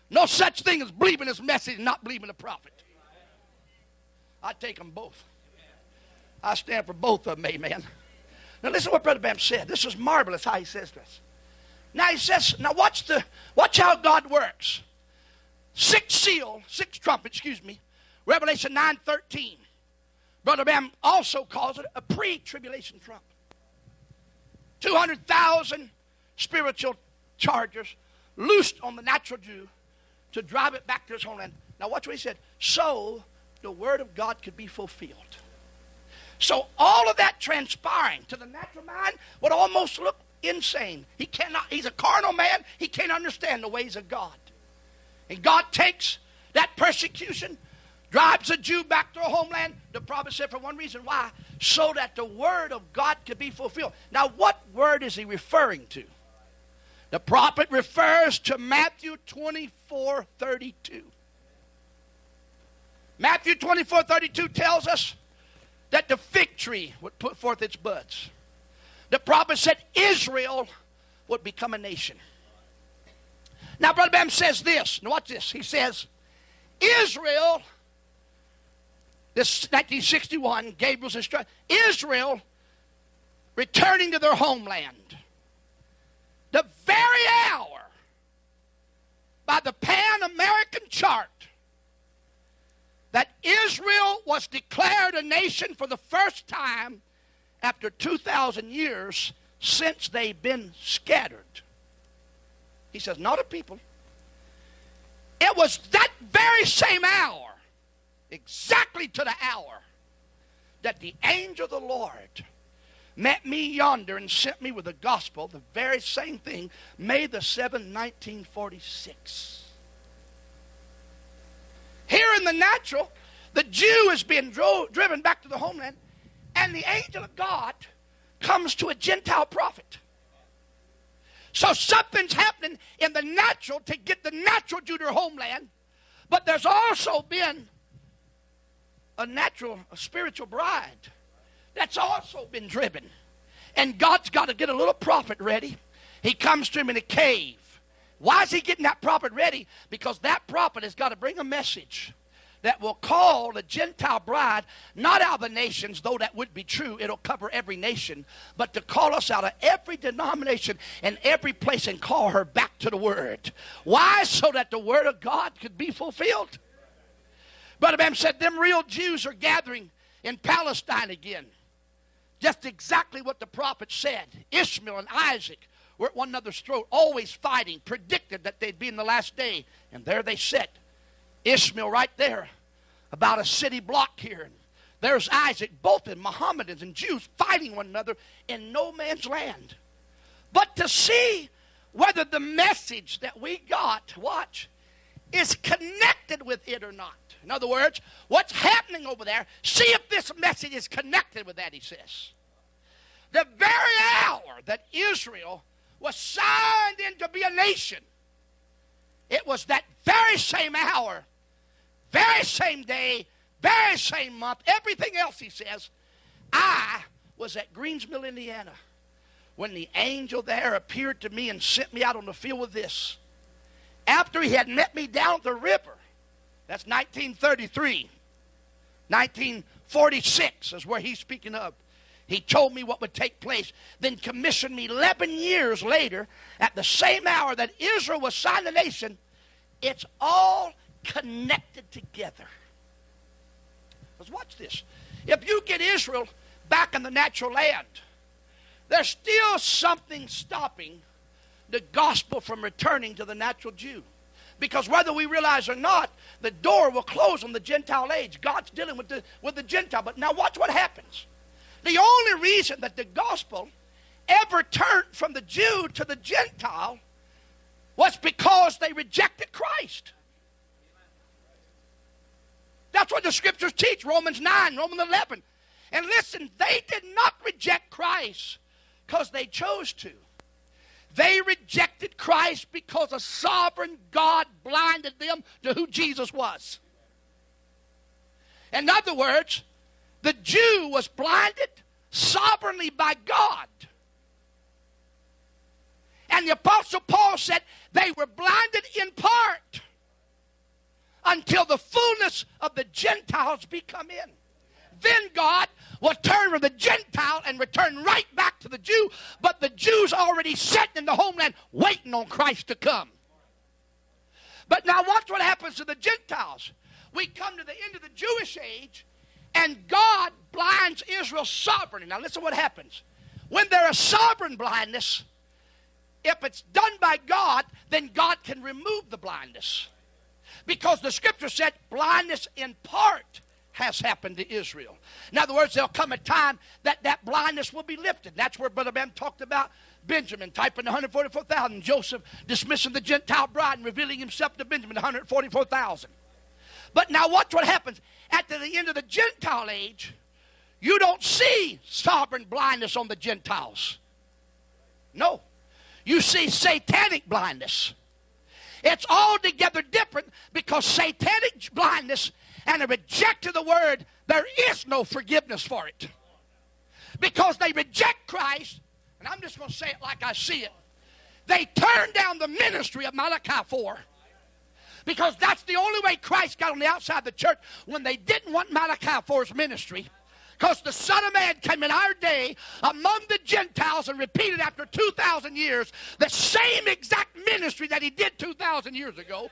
No such thing as believing his message and not believing the prophet. I take them both. I stand for both of them, amen. Now listen to what Brother Bam said. This is marvelous how he says this. Now he says, now watch the watch how God works. Six seal, six trumpet, excuse me. Revelation nine thirteen. Brother Bam also calls it a pre-tribulation trump. two hundred thousand spiritual chargers loosed on the natural Jew to drive it back to his homeland. Now watch what he said. So the word of God could be fulfilled. So all of that transpiring to the natural mind would almost look insane. He cannot, he's a carnal man. He can't understand the ways of God. And God takes that persecution, drives a Jew back to her homeland. The prophet said for one reason. Why? So that the word of God could be fulfilled. Now what word is he referring to? The prophet refers to Matthew twenty-four thirty-two. Matthew twenty-four thirty-two tells us that the fig tree would put forth its buds. The prophet said Israel would become a nation. Now, Brother Bam says this. Now, watch this. He says, Israel, this nineteen sixty-one, Gabriel's instruction, Israel returning to their homeland. The very hour, by the Pan-American chart, that Israel was declared a nation for the first time after two thousand years since they've been scattered. He says, not a people. It was that very same hour, exactly to the hour, that the angel of the Lord met me yonder and sent me with the gospel, the very same thing, May the seventh, nineteen forty-six. Here in the natural, the Jew is being dro- driven back to the homeland, and the angel of God comes to a Gentile prophet. So something's happening in the natural to get the natural Jew to their homeland, but there's also been a natural, a spiritual bride that's also been driven. And God's got to get a little prophet ready. He comes to him in a cave. Why is he getting that prophet ready? Because that prophet has got to bring a message that will call the Gentile bride, not out of the nations, though that would be true, it'll cover every nation, but to call us out of every denomination and every place and call her back to the Word. Why? So that the Word of God could be fulfilled. Brother Bam said, them real Jews are gathering in Palestine again. Just exactly what the prophet said. Ishmael and Isaac were at one another's throat, always fighting, predicted that they'd be in the last day. And there they sit. Ishmael right there, about a city block here. And there's Isaac, both in Mohammedans and Jews fighting one another in no man's land. But to see whether the message that we got, watch, is connected with it or not. In other words, what's happening over there, see if this message is connected with that, he says. The very hour that Israel was signed in to be a nation, it was that very same hour, very same day, very same month, everything else, he says. I was at Greensmill, Indiana, when the angel there appeared to me and sent me out on the field with this. After he had met me down at the river, that's nineteen thirty-three. nineteen forty-six is where he's speaking of. He told me what would take place, then commissioned me eleven years later at the same hour that Israel was signed a nation. It's all connected together. Let's watch this. If you get Israel back in the natural land, there's still something stopping the gospel from returning to the natural Jew. Because whether we realize or not, the door will close on the Gentile age. God's dealing with the, with the Gentile. But now watch what happens. The only reason that the gospel ever turned from the Jew to the Gentile was because they rejected Christ. That's what the scriptures teach, Romans nine, Romans eleven. And listen, they did not reject Christ because they chose to. They rejected Christ because a sovereign God blinded them to who Jesus was. In other words, the Jew was blinded sovereignly by God. And the Apostle Paul said they were blinded in part. until the fullness of the Gentiles be come in. Then God will turn from the Gentile and return right back to the Jew, but the Jews already sitting in the homeland waiting on Christ to come. But now watch what happens to the Gentiles. We come to the end of the Jewish age, and God blinds Israel's sovereignty. Now listen what happens. When there is sovereign blindness, if it's done by God, then God can remove the blindness. Because the scripture said blindness in part has happened to Israel. In other words, there'll come a time that that blindness will be lifted. That's where Brother Ben talked about Benjamin typing one hundred forty-four thousand. Joseph dismissing the Gentile bride and revealing himself to Benjamin, one hundred forty-four thousand. But now watch what happens. At the end of the Gentile age, you don't see sovereign blindness on the Gentiles. No. You see satanic blindness. It's altogether different, because satanic blindness and a rejection of the word, there is no forgiveness for it. Because they reject Christ, and I'm just going to say it like I see it. They turn down the ministry of Malachi four. Because that's the only way Christ got on the outside of the church, when they didn't want Malachi four's ministry. Because the Son of Man came in our day among the Gentiles and repeated after two thousand years the same exact ministry that he did two thousand years ago.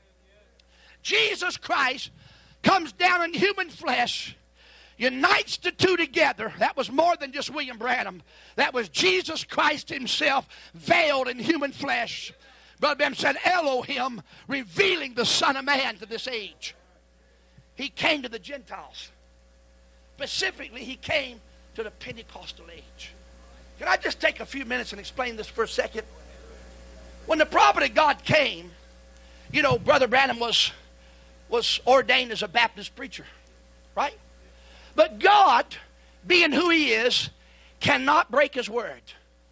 Jesus Christ comes down in human flesh, unites the two together. That was more than just William Branham. That was Jesus Christ himself veiled in human flesh. Brother Ben said Elohim, revealing the Son of Man to this age. He came to the Gentiles. Specifically, he came to the Pentecostal age. Can I just take a few minutes and explain this for a second? When the prophet of God came, you know, Brother Branham was, was ordained as a Baptist preacher, right? But God, being who he is, cannot break his word.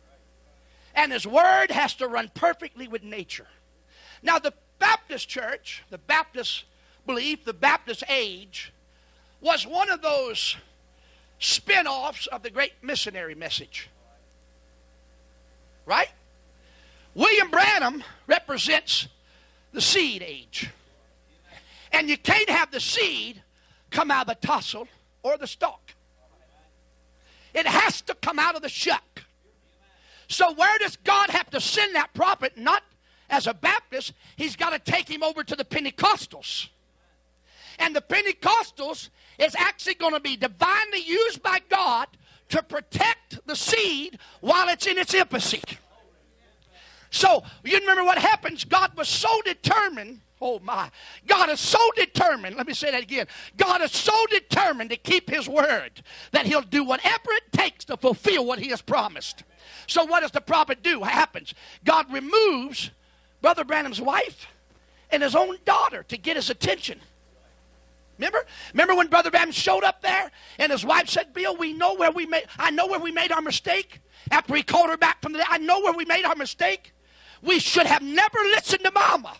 And his word has to run perfectly with nature. Now, the Baptist church, the Baptist belief, the Baptist age, was one of those spin-offs of the great missionary message. Right? William Branham represents the seed age. And you can't have the seed come out of the tassel or the stalk. It has to come out of the shuck. So where does God have to send that prophet? Not as a Baptist. He's got to take him over to the Pentecostals. And the Pentecostals is actually going to be divinely used by God to protect the seed while it's in its infancy. So, you remember what happens? God was so determined, oh my, God is so determined, let me say that again. God is so determined to keep his word that he'll do whatever it takes to fulfill what he has promised. So what does the prophet do? What happens? God removes Brother Branham's wife and his own daughter to get his attention. Remember? Remember when Brother Branham showed up there and his wife said, Bill, we know where we made, I know where we made our mistake. After he called her back from the, I know where we made our mistake. We should have never listened to Mama.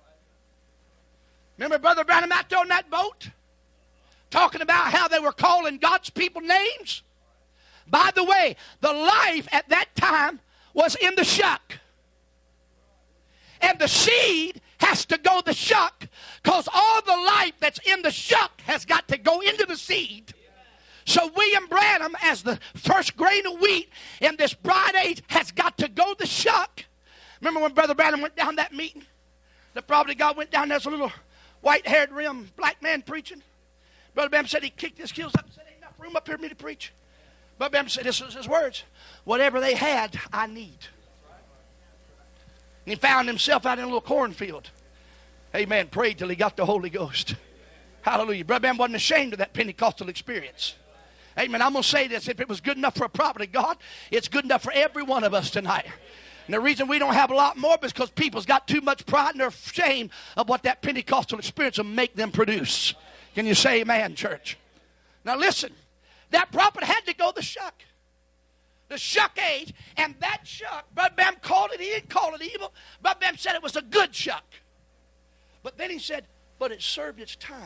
Remember Brother Branham out there on that boat? Talking about how they were calling God's people names? By the way, the life at that time was in the shuck. And the seed has to go the shuck, because all the life that's in the shuck has got to go into the seed. So William Branham, as the first grain of wheat in this bride age, has got to go the shuck. Remember when Brother Branham went down that meeting? The prophet of God went down, there's a little white-haired rim black man preaching. Brother Branham said he kicked his heels up and said, ain't enough room up here for me to preach. Brother Branham said, this was his words, whatever they had, I need. And he found himself out in a little cornfield. Amen. Prayed till he got the Holy Ghost. Hallelujah. Brother Branham wasn't ashamed of that Pentecostal experience. Amen. I'm going to say this. If it was good enough for a prophet of God, it's good enough for every one of us tonight. And the reason we don't have a lot more is because people's got too much pride and they're ashamed of what that Pentecostal experience will make them produce. Can you say amen, church? Now listen. That prophet had to go the shuck. The shuck age. And that shuck, Brother Branham called it, he didn't call it evil. Brother Branham said it was a good shuck. But then he said, but it served its time.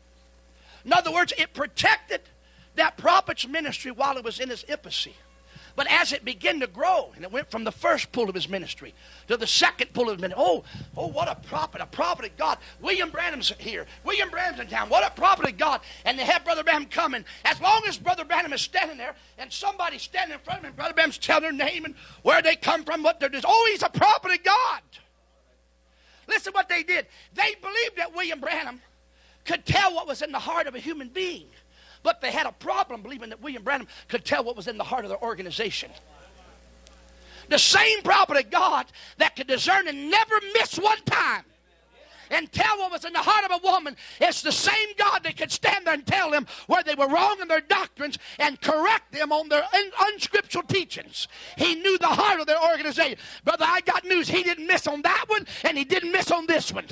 In other words, it protected that prophet's ministry while it was in his infancy. But as it began to grow, and it went from the first pull of his ministry to the second pull of his ministry. Oh, oh, what a prophet, a prophet of God. William Branham's here. William Branham's in town. What a prophet of God. And they have Brother Branham coming. As long as Brother Branham is standing there, and somebody's standing in front of him, Brother Branham's telling their name and where they come from, what they're doing. Oh, he's a prophet of God. Listen what they did. They believed that William Branham could tell what was in the heart of a human being. But they had a problem believing that William Branham could tell what was in the heart of their organization. The same prophet of God that could discern and never miss one time and tell what was in the heart of a woman is the same God that could stand there and tell them where they were wrong in their doctrines and correct them on their un- unscriptural teachings. He knew the heart of their organization. Brother, I got news. He didn't miss on that one, and he didn't miss on this one.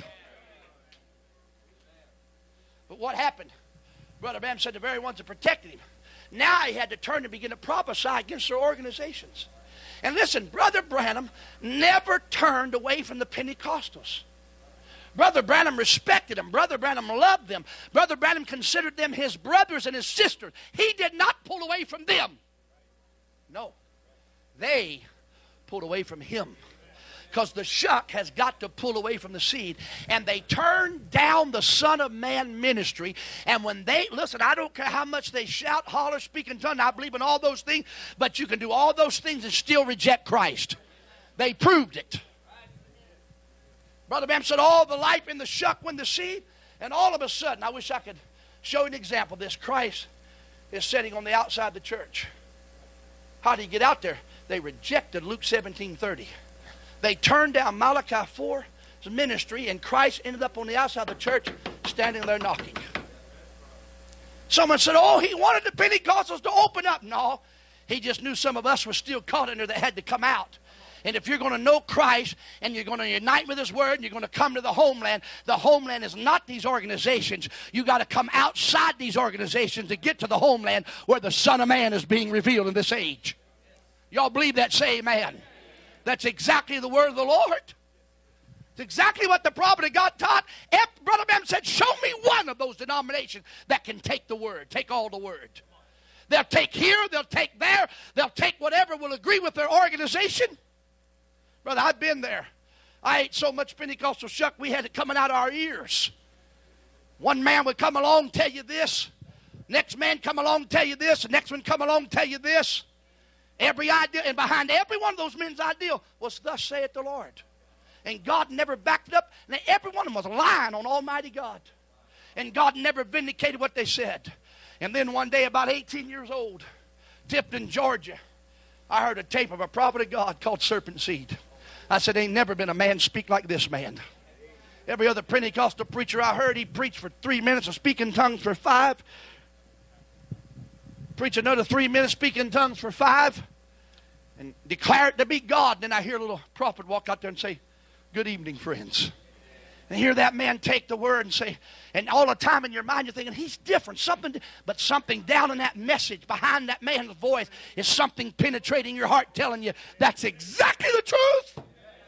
But what happened? Brother Branham said the very ones that protected him. Now he had to turn and begin to prophesy against their organizations. And listen, Brother Branham never turned away from the Pentecostals. Brother Branham respected them. Brother Branham loved them. Brother Branham considered them his brothers and his sisters. He did not pull away from them. No. They pulled away from him. Because the shuck has got to pull away from the seed. And they turned down the Son of Man ministry. And when they, listen, I don't care how much they shout, holler, speak in tongues. I believe in all those things. But you can do all those things and still reject Christ. They proved it. Brother Branham said all the life in the shuck when the seed. And all of a sudden, I wish I could show you an example of this. Christ is sitting on the outside of the church. How did he get out there? They rejected Luke seventeen thirty. They turned down Malachi four's ministry, and Christ ended up on the outside of the church standing there knocking. Someone said, oh, he wanted the Pentecostals to open up. No, he just knew some of us were still caught in there that had to come out. And if you're going to know Christ and you're going to unite with his word and you're going to come to the homeland, the homeland is not these organizations. You got to come outside these organizations to get to the homeland where the Son of Man is being revealed in this age. Y'all believe that? Say amen. That's exactly the word of the Lord. It's exactly what the prophet of God taught. Brother Branham said, show me one of those denominations that can take the word, take all the word. They'll take here, they'll take there, they'll take whatever will agree with their organization. Brother, I've been there. I ate so much Pentecostal shuck, we had it coming out of our ears. One man would come along, tell you this. Next man come along, tell you this. The next one come along, tell you this. Every idea, and behind every one of those men's ideal was thus saith the Lord. And God never backed it up. And every one of them was lying on Almighty God. And God never vindicated what they said. And then one day, about eighteen years old, Tipton, Georgia, I heard a tape of a prophet of God called Serpent Seed. I said, ain't never been a man speak like this man. Every other Pentecostal preacher I heard, he preached for three minutes and speak in tongues for five. Preach another three minutes, speak in tongues for five, and declare it to be God. Then I hear a little prophet walk out there and say, good evening, friends. And hear that man take the word and say, and all the time in your mind you're thinking, he's different, something, but something down in that message, behind that man's voice, is something penetrating your heart telling you that's exactly the truth.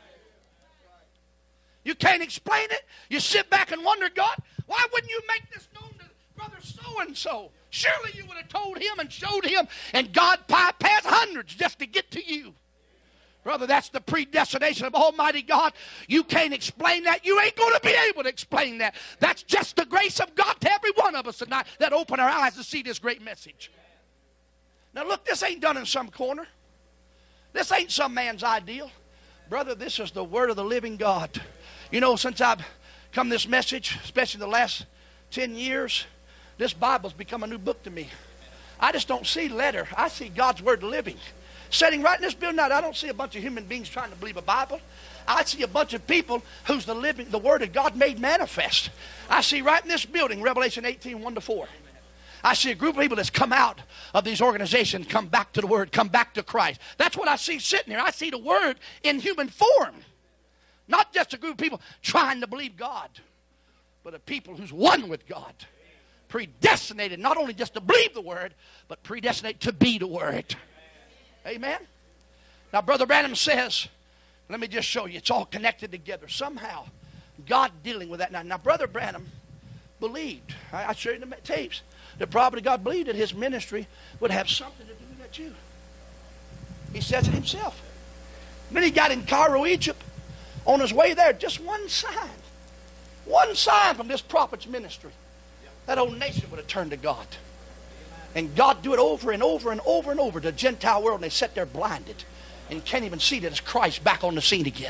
You can't explain it. You sit back and wonder, God, why wouldn't you make this known to brother so-and-so? Surely you would have told him and showed him, and God bypassed hundreds just to get to you. Brother, that's the predestination of Almighty God. You can't explain that. You ain't going to be able to explain that. That's just the grace of God to every one of us tonight that open our eyes to see this great message. Now look, this ain't done in some corner. This ain't some man's ideal. Brother, this is the word of the living God. You know, since I've come this message, especially the last ten years, this Bible's become a new book to me. I just don't see letter. I see God's word living. Sitting right in this building now, I don't see a bunch of human beings trying to believe a Bible. I see a bunch of people who's the living, the word of God made manifest. I see right in this building, Revelation eighteen, one to four. I see a group of people that's come out of these organizations, come back to the word, come back to Christ. That's what I see sitting here. I see the word in human form. Not just a group of people trying to believe God, but a people who's one with God. Predestinated not only just to believe the word, but predestinated to be the word. Amen. Now, Brother Branham says, let me just show you, it's all connected together. Somehow, God dealing with that. Now, now Brother Branham believed, I, I showed you the tapes, that probably God believed that his ministry would have something to do with that Jew. He says it himself. Then he got in Cairo, Egypt. On his way there, just one sign. One sign from this prophet's ministry. That whole nation would have turned to God. And God do it over and over and over and over to the Gentile world, and they sit there blinded and can't even see that it's Christ back on the scene again.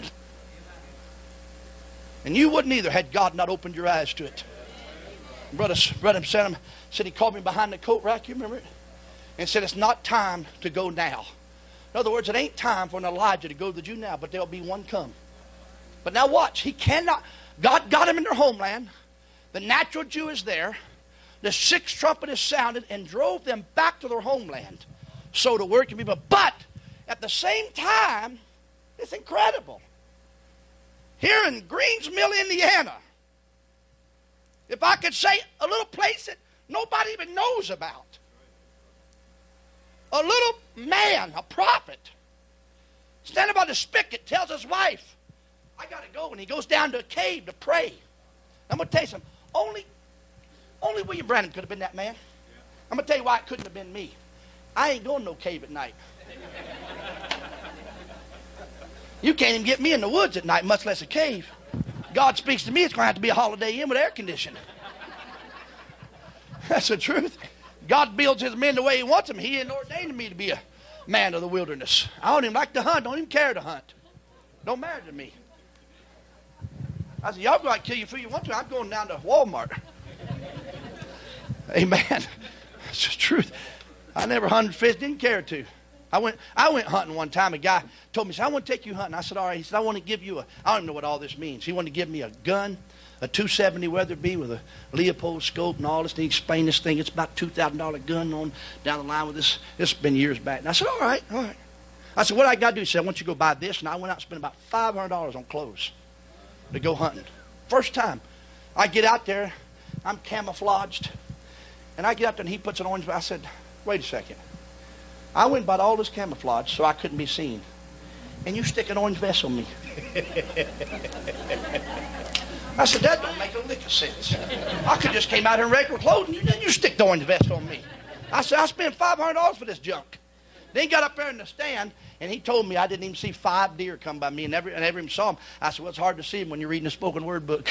And you wouldn't either had God not opened your eyes to it. Brother, brother said, said he called me behind the coat rack, you remember it? And said it's not time to go now. In other words, it ain't time for an Elijah to go to the Jew now, but there'll be one come. But now watch, he cannot, God got him in their homeland. The natural Jew is there. The sixth trumpet is sounded and drove them back to their homeland. So the word can be, but, but at the same time, it's incredible. Here in Greens Mill, Indiana, if I could say a little place that nobody even knows about, a little man, a prophet, standing by the spigot, tells his wife, I got to go. And he goes down to a cave to pray. I'm going to tell you something. Only, only William Branham could have been that man. I'm going to tell you why it couldn't have been me. I ain't going to no cave at night. You can't even get me in the woods at night, much less a cave. God speaks to me, it's going to have to be a Holiday Inn with air conditioning. That's the truth. God builds his men the way he wants them. He didn't ordain me to be a man of the wilderness. I don't even like to hunt. Don't even care to hunt. Don't matter to me. I said, y'all go out and kill your food you want to. I'm going down to Walmart. Amen. That's the truth. I never hunted fish, didn't care to. I went I went hunting one time. A guy told me, he said, I want to take you hunting. I said, all right. He said, I want to give you a, I don't even know what all this means. He wanted to give me a gun, a two seventy Weatherby with a Leopold scope and all this. And he explained this thing. It's about a two thousand dollar gun on down the line with this. This has been years back. And I said, all right, all right. I said, what I got to do? He said, I want you to go buy this. And I went out and spent about five hundred dollars on clothes to go hunting. First time. I get out there. I'm camouflaged. And I get out there and he puts an orange. I said, wait a second. I went and bought all this camouflage so I couldn't be seen. And you stick an orange vest on me. I said, that don't make a lick of sense. I could just came out here in regular clothes and you, you stick the orange vest on me. I said, I spent five hundred dollars for this junk. Then he got up there in the stand and he told me I didn't even see five deer come by me and never, and never even saw them. I said, well, it's hard to see them when you're reading a spoken word book.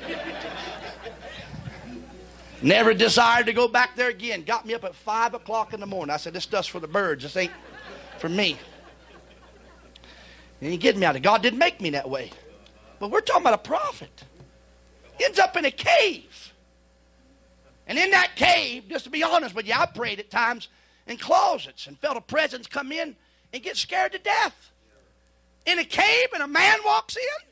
Never desired to go back there again. Got me up at five o'clock in the morning. I said, this stuff's for the birds. This ain't for me. And he get me out of it. God didn't make me that way. But we're talking about a prophet. He ends up in a cave. And in that cave, just to be honest with you, I prayed at times in closets and felt a presence come in and get scared to death. In a cave and a man walks in.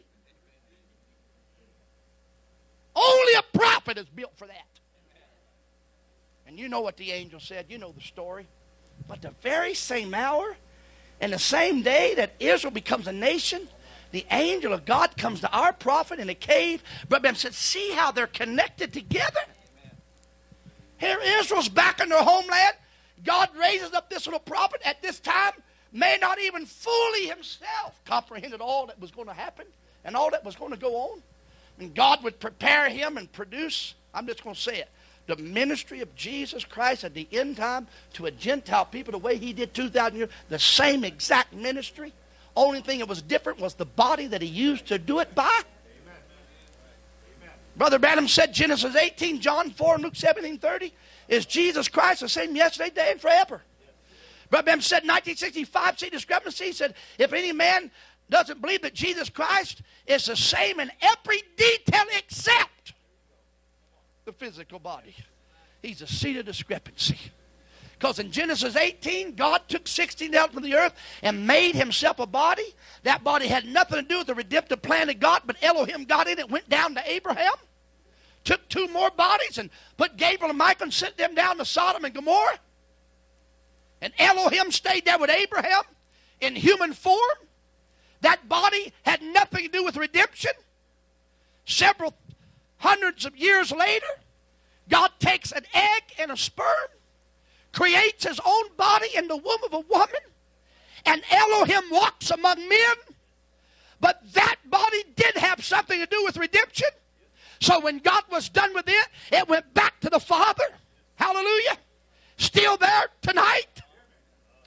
Only a prophet is built for that. And you know what the angel said. You know the story. But the very same hour and the same day that Israel becomes a nation, the angel of God comes to our prophet in a cave. Brother said, see how they're connected together? Here Israel's back in their homeland. God raises up this little prophet at this time. May not even fully himself comprehended all that was going to happen and all that was going to go on. And God would prepare him and produce, I'm just going to say it, the ministry of Jesus Christ at the end time to a Gentile people the way he did two thousand years, the same exact ministry. Only thing that was different was the body that he used to do it by. Amen. Amen. Brother Branham said Genesis eighteen, John four, and Luke seventeen thirty is Jesus Christ the same yesterday, today, and forever. Yes. Brother Branham said nineteen sixty-five, see discrepancy, he said if any man doesn't believe that Jesus Christ is the same in every detail except the physical body, he's a seed of discrepancy. Because in Genesis eighteen, God took sixteen out from the earth and made himself a body. That body had nothing to do with the redemptive plan of God, but Elohim got in it, went down to Abraham, took two more bodies and put Gabriel and Michael and sent them down to Sodom and Gomorrah. And Elohim stayed there with Abraham in human form. That body had nothing to do with redemption. Several hundreds of years later, God takes an egg and a sperm, creates his own body in the womb of a woman, and Elohim walks among men. But that body did have something to do with redemption. So when God was done with it, it went back to the Father. Hallelujah. Still there tonight.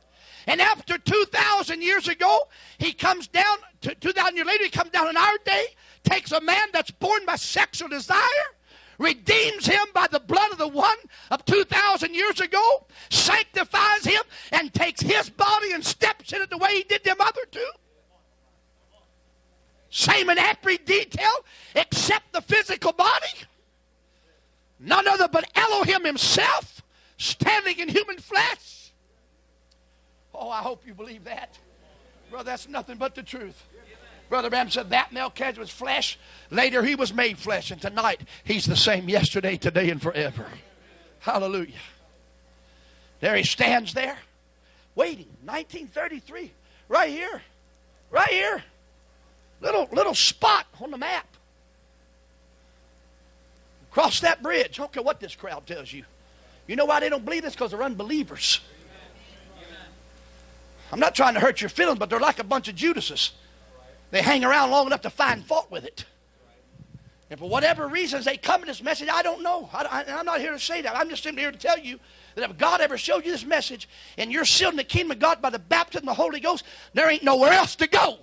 And after two thousand years ago, he comes down, two thousand years later, he comes down in our day, takes a man that's born by sexual desire, redeems him by the blood of the one of two thousand years ago, sanctifies him, and takes his body and steps in it the way he did them other two. Same in every detail except the physical body. None other but Elohim himself standing in human flesh. Oh, I hope you believe that. Brother, that's nothing but the truth. Brother Branham said that Melchizedek was flesh. Later he was made flesh. And tonight he's the same yesterday, today, and forever. Hallelujah. There he stands there waiting. nineteen thirty-three. Right here. Right here. Little, little spot on the map. Cross that bridge. I don't care what this crowd tells you. You know why they don't believe this? Because they're unbelievers. I'm not trying to hurt your feelings, but they're like a bunch of Judases. They hang around long enough to find fault with it. And for whatever reasons they come to this message, I don't know. I, I, I'm not here to say that. I'm just simply here to tell you that if God ever showed you this message and you're sealed in the kingdom of God by the baptism of the Holy Ghost, there ain't nowhere else to go.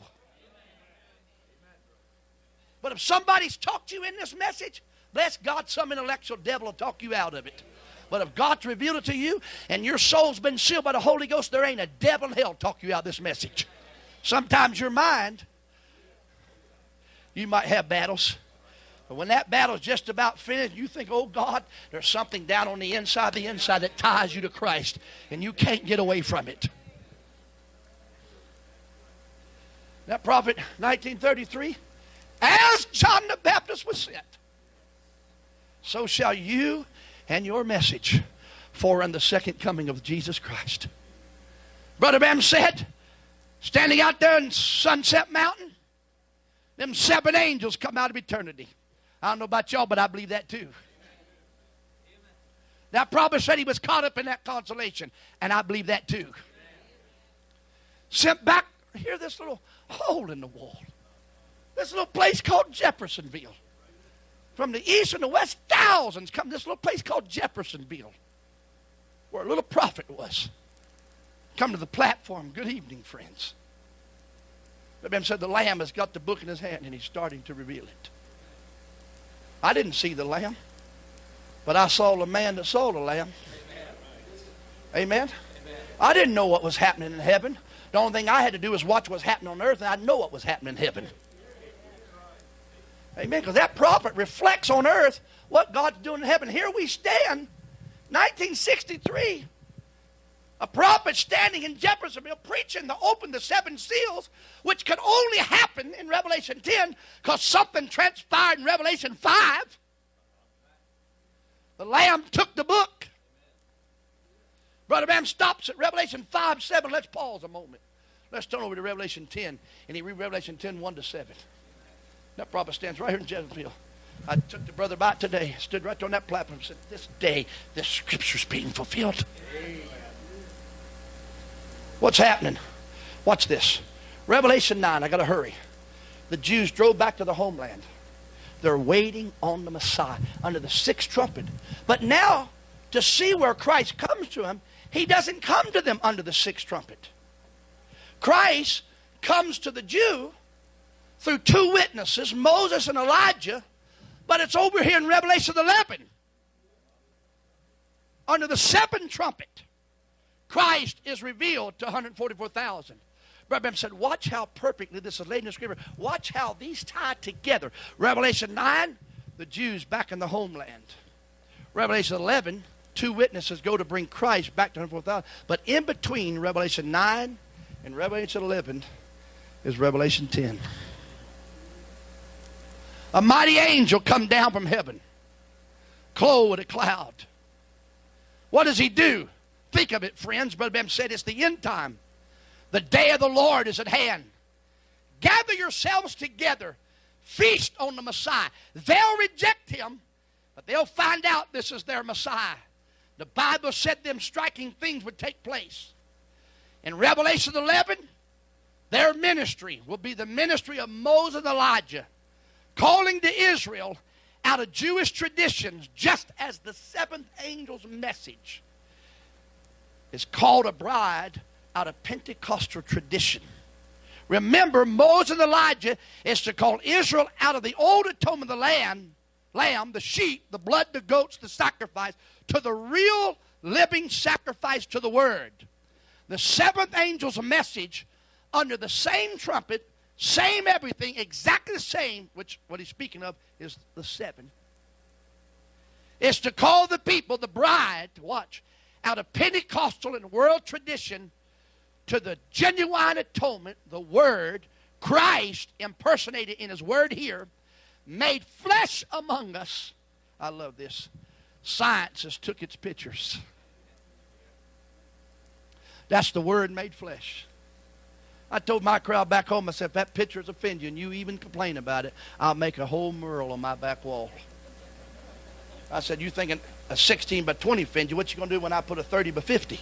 But if somebody's talked you in this message, bless God, some intellectual devil will talk you out of it. But if God's revealed it to you and your soul's been sealed by the Holy Ghost, there ain't a devil in hell talk you out of this message. Sometimes your mind, you might have battles. But when that battle's just about finished, you think, oh God, there's something down on the inside, the inside that ties you to Christ. And you can't get away from it. That prophet, nineteen thirty-three, as John the Baptist was sent, so shall you and your message forerun the second coming of Jesus Christ. Brother Branham said, standing out there in Sunset Mountain, them seven angels come out of eternity. I don't know about y'all, but I believe that too. That prophet said he was caught up in that consolation, and I believe that too. Sent back, hear this little hole in the wall. This little place called Jeffersonville. From the east and the west, thousands come to this little place called Jeffersonville, where a little prophet was. Come to the platform. Good evening, friends. The man said the Lamb has got the book in his hand and he's starting to reveal it. I didn't see the Lamb, but I saw the man that saw the Lamb. Amen? Amen? Amen. I didn't know what was happening in heaven. The only thing I had to do was watch what was happening on earth, and I know what was happening in heaven. Amen? Because that prophet reflects on earth what God's doing in heaven. Here we stand, nineteen sixty-three, a prophet standing in Jeffersonville preaching to open the seven seals, which could only happen in Revelation ten because something transpired in Revelation five. The Lamb took the book. Brother Bam stops at Revelation five, seven. Let's pause a moment. Let's turn over to Revelation ten, and he read Revelation ten, one to seven. That prophet stands right here in Jeffersonville. I took the brother by today, stood right on that platform and said, this day, this scripture's being fulfilled. Amen. What's happening? Watch this. Revelation nine, I got to hurry. The Jews drove back to the homeland. They're waiting on the Messiah under the sixth trumpet. But now, to see where Christ comes to them, he doesn't come to them under the sixth trumpet. Christ comes to the Jew through two witnesses, Moses and Elijah, but it's over here in Revelation eleven. Under the seventh trumpet, Christ is revealed to one hundred forty-four thousand. Brother Branham said, watch how perfectly this is laid in the scripture. Watch how these tie together. Revelation nine, the Jews back in the homeland. Revelation eleven, two witnesses go to bring Christ back to one hundred forty thousand. But in between Revelation nine and Revelation eleven is Revelation ten. A mighty angel come down from heaven, clothed with a cloud. What does he do? Think of it, friends. Brother Branham said it's the end time. The day of the Lord is at hand. Gather yourselves together. Feast on the Messiah. They'll reject him, but they'll find out this is their Messiah. The Bible said them striking things would take place. In Revelation eleven, their ministry will be the ministry of Moses and Elijah, calling to Israel out of Jewish traditions, just as the seventh angel's message is called a bride out of Pentecostal tradition. Remember, Moses and Elijah is to call Israel out of the old atonement of the lamb, lamb, the sheep, the blood, the goats, the sacrifice, to the real living sacrifice, to the Word. The seventh angel's message under the same trumpet, same everything, exactly the same, which what he's speaking of is the seven, is to call the people, the bride, watch, out of Pentecostal and world tradition to the genuine atonement, the Word, Christ impersonated in His Word here, made flesh among us. I love this. Science has took its pictures. That's the Word made flesh. I told my crowd back home, I said, if that picture's offend you and you even complain about it, I'll make a whole mural on my back wall. I said, you thinking a sixteen by twenty offend you, what you going to do when I put a thirty by fifty?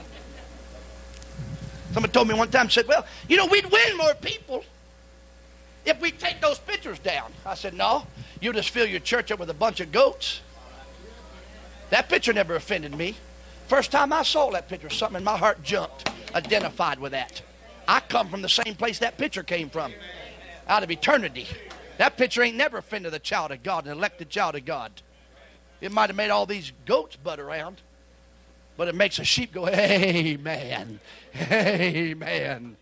Somebody told me one time, said, well, you know, we'd win more people if we take those pictures down. I said, no, you just fill your church up with a bunch of goats. That picture never offended me. First time I saw that picture, something in my heart jumped, identified with that. I come from the same place that picture came from, out of eternity. That picture ain't never offended the child of God, an elected child of God. It might have made all these goats butt around, but it makes a sheep go, amen, amen.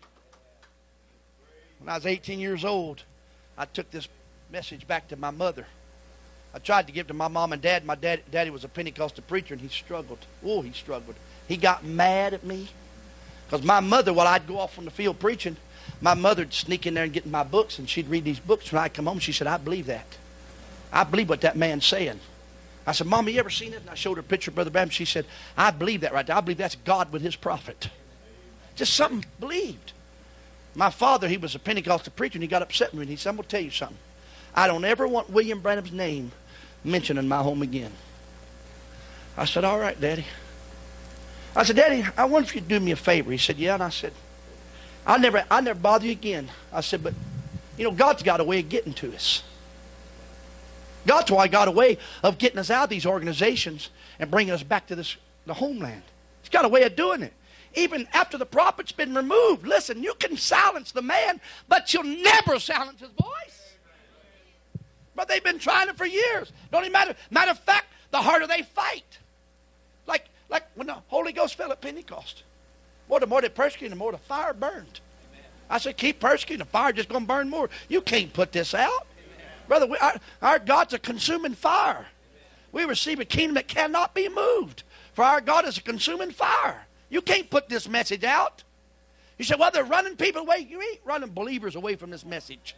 When I was eighteen years old, I took this message back to my mother. I tried to give it to my mom and dad. My dad, daddy was a Pentecostal preacher, and he struggled. Oh, he struggled. He got mad at me. Because my mother, while I'd go off on the field preaching, my mother would sneak in there and get my books, and she'd read these books. When I come home, she said, I believe that. I believe what that man's saying. I said, Mama, you ever seen it? And I showed her a picture of Brother Branham. She said, I believe that right there. I believe that's God with His prophet. Just something believed. My father, he was a Pentecostal preacher, and he got upset with me. And he said, I'm going to tell you something. I don't ever want William Branham's name mentioned in my home again. I said, all right, Daddy. I said, Daddy, I wonder if you'd do me a favor. He said, yeah. And I said, I'll never, I'll never bother you again. I said, but, you know, God's got a way of getting to us. God's why got a way of getting us out of these organizations and bringing us back to this, the homeland. He's got a way of doing it. Even after the prophet's been removed. Listen, you can silence the man, but you'll never silence his voice. But they've been trying it for years. Don't even matter. Matter of fact, the harder they fight. Like, like when the Holy Ghost fell at Pentecost. Boy, the more they persecuted, the more the fire burned. I said, keep persecuting. The fire just going to burn more. You can't put this out. Brother, we, our, our God's a consuming fire. We receive a kingdom that cannot be moved. For our God is a consuming fire. You can't put this message out. You say, well, they're running people away. You ain't running believers away from this message.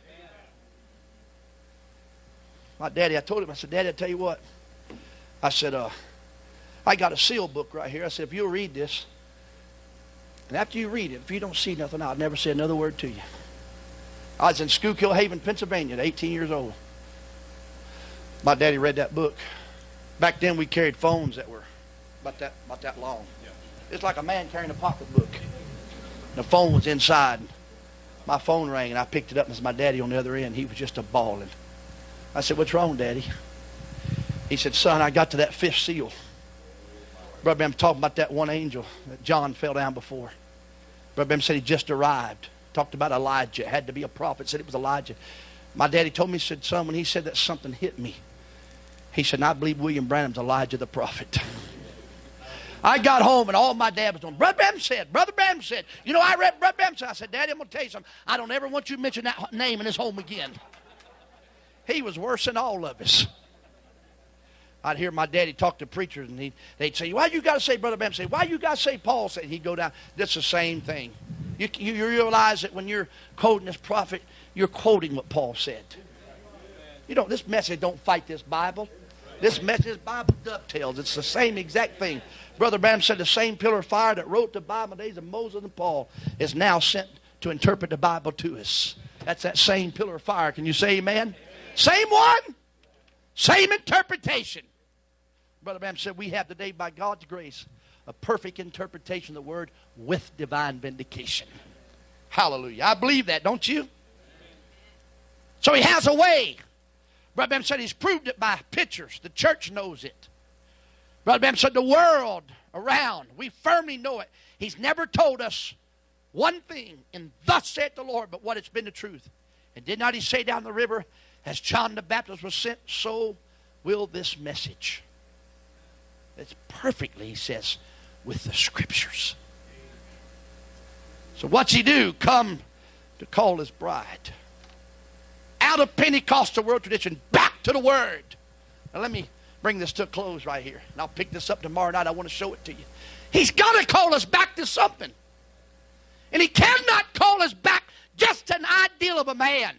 My daddy, I told him, I said, Daddy, I tell you what. I said, uh, I got a seal book right here. I said, if you'll read this, and after you read it, if you don't see nothing, I'll never say another word to you. I was in Schuylkill Haven, Pennsylvania, at eighteen years old. My daddy read that book. Back then, we carried phones that were about that, about that long. It's like a man carrying a pocketbook. The phone was inside. My phone rang, and I picked it up, and it was my daddy on the other end. He was just a-bawling. I said, what's wrong, Daddy? He said, son, I got to that fifth seal. Brother Branham talking about that one angel that John fell down before. Brother Branham said he just arrived. Talked about Elijah. Had to be a prophet. Said it was Elijah. My daddy told me, he said, son, when he said that, something hit me. He said, I believe William Branham's Elijah the prophet. I got home and all my dad was doing, Brother Branham said, Brother Branham said. You know, I read Brother Branham said. I said, Daddy, I'm going to tell you something. I don't ever want you to mention that name in his home again. He was worse than all of us. I'd hear my daddy talk to preachers, and he'd, they'd say, why you got to say Brother Branham said? Why you got to say Paul said? He'd go down. That's the same thing. You, you, you realize that when you're quoting this prophet, you're quoting what Paul said. You know, this message don't fight this Bible. This message, this Bible dovetails. It's the same exact thing. Brother Branham said the same pillar of fire that wrote the Bible in the days of Moses and Paul is now sent to interpret the Bible to us. That's that same pillar of fire. Can you say amen? Same one. Same interpretation. Brother Branham said we have today, by God's grace, a perfect interpretation of the word with divine vindication. Hallelujah. I believe that, don't you? So he has a way. Brother Branham said he's proved it by pictures. The church knows it. Brother Branham said the world around, we firmly know it. He's never told us one thing, and thus saith the Lord, but what it's been the truth. And did not he say down the river, as John the Baptist was sent, so will this message. It's perfectly, he says, with the Scriptures. So what's he do? Come to call his bride. Out of Pentecostal world tradition, back to the Word. Now let me bring this to a close right here. And I'll pick this up tomorrow night. I want to show it to you. He's got to call us back to something. And he cannot call us back just to an ideal of a man.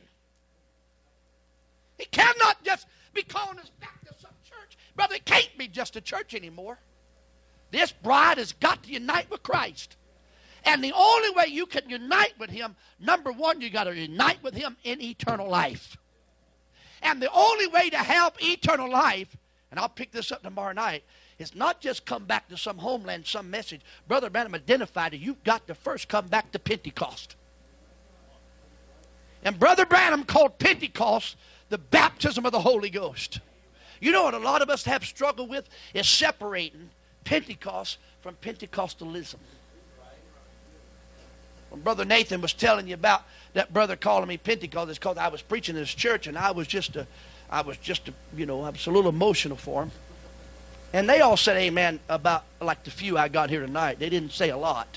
He cannot just be calling us back to some church. Brother, it can't be just a church anymore. This bride has got to unite with Christ. And the only way you can unite with him, number one, you got to unite with him in eternal life. And the only way to have eternal life, and I'll pick this up tomorrow night, is not just come back to some homeland, some message. Brother Branham identified it. You've got to first come back to Pentecost. And Brother Branham called Pentecost the baptism of the Holy Ghost. You know what a lot of us have struggled with is separating Pentecost from Pentecostalism. When Brother Nathan was telling you about that brother calling me Pentecost, it's because I was preaching in his church, and I was just a, I was just a, you know, I was a little emotional for him. And they all said amen about like the few I got here tonight. They didn't say a lot.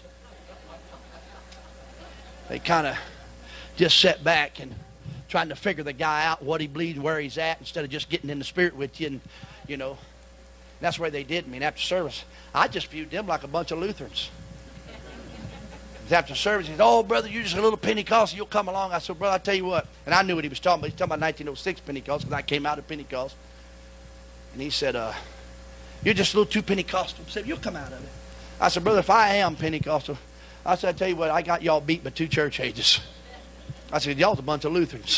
They kind of just sat back and trying to figure the guy out, what he believes, where he's at, instead of just getting in the spirit with you. And, you know, that's where they did me. And after service, I just viewed them like a bunch of Lutherans. After service, he said, oh, brother, you're just a little Pentecostal. You'll come along. I said, brother, I'll tell you what. And I knew what he was talking about. He was talking about nineteen oh six Pentecost, because I came out of Pentecost. And he said, uh, you're just a little too Pentecostal. He said, you'll come out of it. I said, brother, if I am Pentecostal, I said, I tell you what, I got y'all beat by two church ages. I said, y'all's a bunch of Lutherans.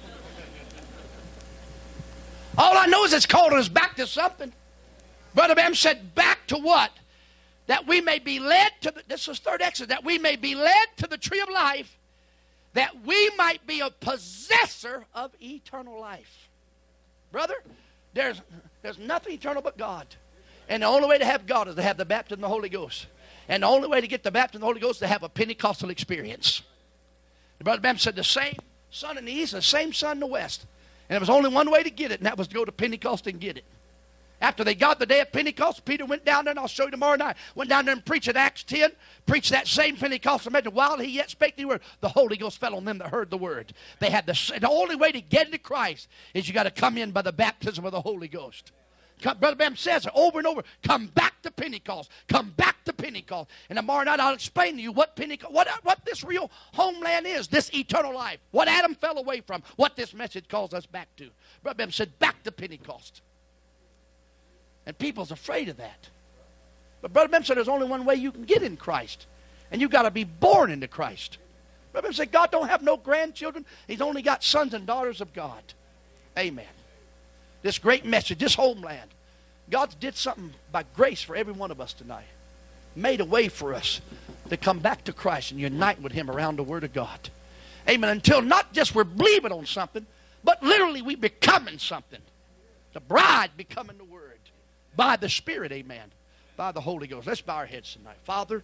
All I know is it's calling us back to something. Brother Branham said, back to what? That we may be led to, the, this is third Exodus, that we may be led to the tree of life, that we might be a possessor of eternal life. Brother, there's, there's nothing eternal but God. And the only way to have God is to have the baptism of the Holy Ghost. And the only way to get the baptism of the Holy Ghost is to have a Pentecostal experience. The Brother Branham said the same sun in the east, the same sun in the west. And there was only one way to get it, and that was to go to Pentecost and get it. After they got the day of Pentecost, Peter went down there, and I'll show you tomorrow night. Went down there and preached at Acts ten, preached that same Pentecostal message. While he yet spake the word, the Holy Ghost fell on them that heard the word. They had the, the only way to get into Christ is you got to come in by the baptism of the Holy Ghost. Come, Brother Branham says it over and over. Come back to Pentecost. Come back to Pentecost. And tomorrow night I'll explain to you what Pentecost, what, what this real homeland is, this eternal life. What Adam fell away from. What this message calls us back to. Brother Branham said, back to Pentecost. And people's afraid of that. But Brother Branham said there's only one way you can get in Christ. And you've got to be born into Christ. Brother Branham said God don't have no grandchildren. He's only got sons and daughters of God. Amen. This great message, this homeland. God did something by grace for every one of us tonight. Made a way for us to come back to Christ and unite with Him around the Word of God. Amen. Until not just we're believing on something, but literally we becoming something. The bride becoming the Word. By the Spirit, amen. By the Holy Ghost. Let's bow our heads tonight. Father,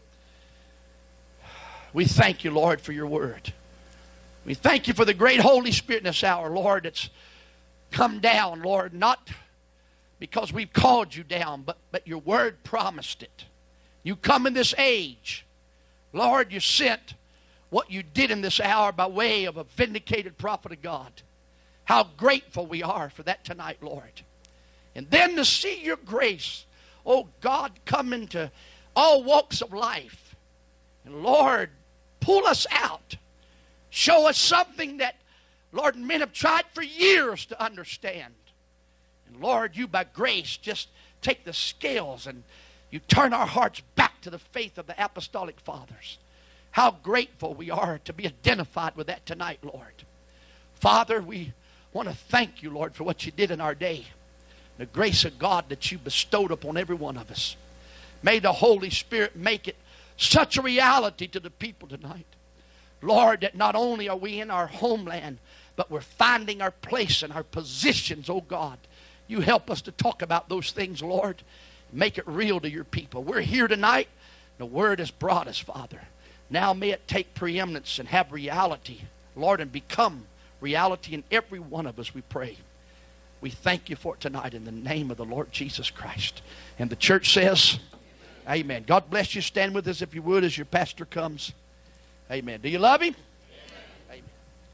we thank you, Lord, for your Word. We thank you for the great Holy Spirit in this hour, Lord, that's come down, Lord, not because we've called you down, but, but your Word promised it. You come in this age. Lord, you sent what you did in this hour by way of a vindicated prophet of God. How grateful we are for that tonight, Lord. And then to see your grace, oh God, come into all walks of life. And Lord, pull us out. Show us something that, Lord, men have tried for years to understand. And Lord, you by grace just take the scales and you turn our hearts back to the faith of the apostolic fathers. How grateful we are to be identified with that tonight, Lord. Father, we want to thank you, Lord, for what you did in our day. The grace of God that you bestowed upon every one of us. May the Holy Spirit make it such a reality to the people tonight. Lord, that not only are we in our homeland, but we're finding our place and our positions, oh God. You help us to talk about those things, Lord. Make it real to your people. We're here tonight. The Word has brought us, Father. Now may it take preeminence and have reality, Lord, and become reality in every one of us, we pray. We thank you for it tonight in the name of the Lord Jesus Christ. And the church says, amen. God bless you. Stand with us if you would as your pastor comes. Amen. Do you love him? Amen.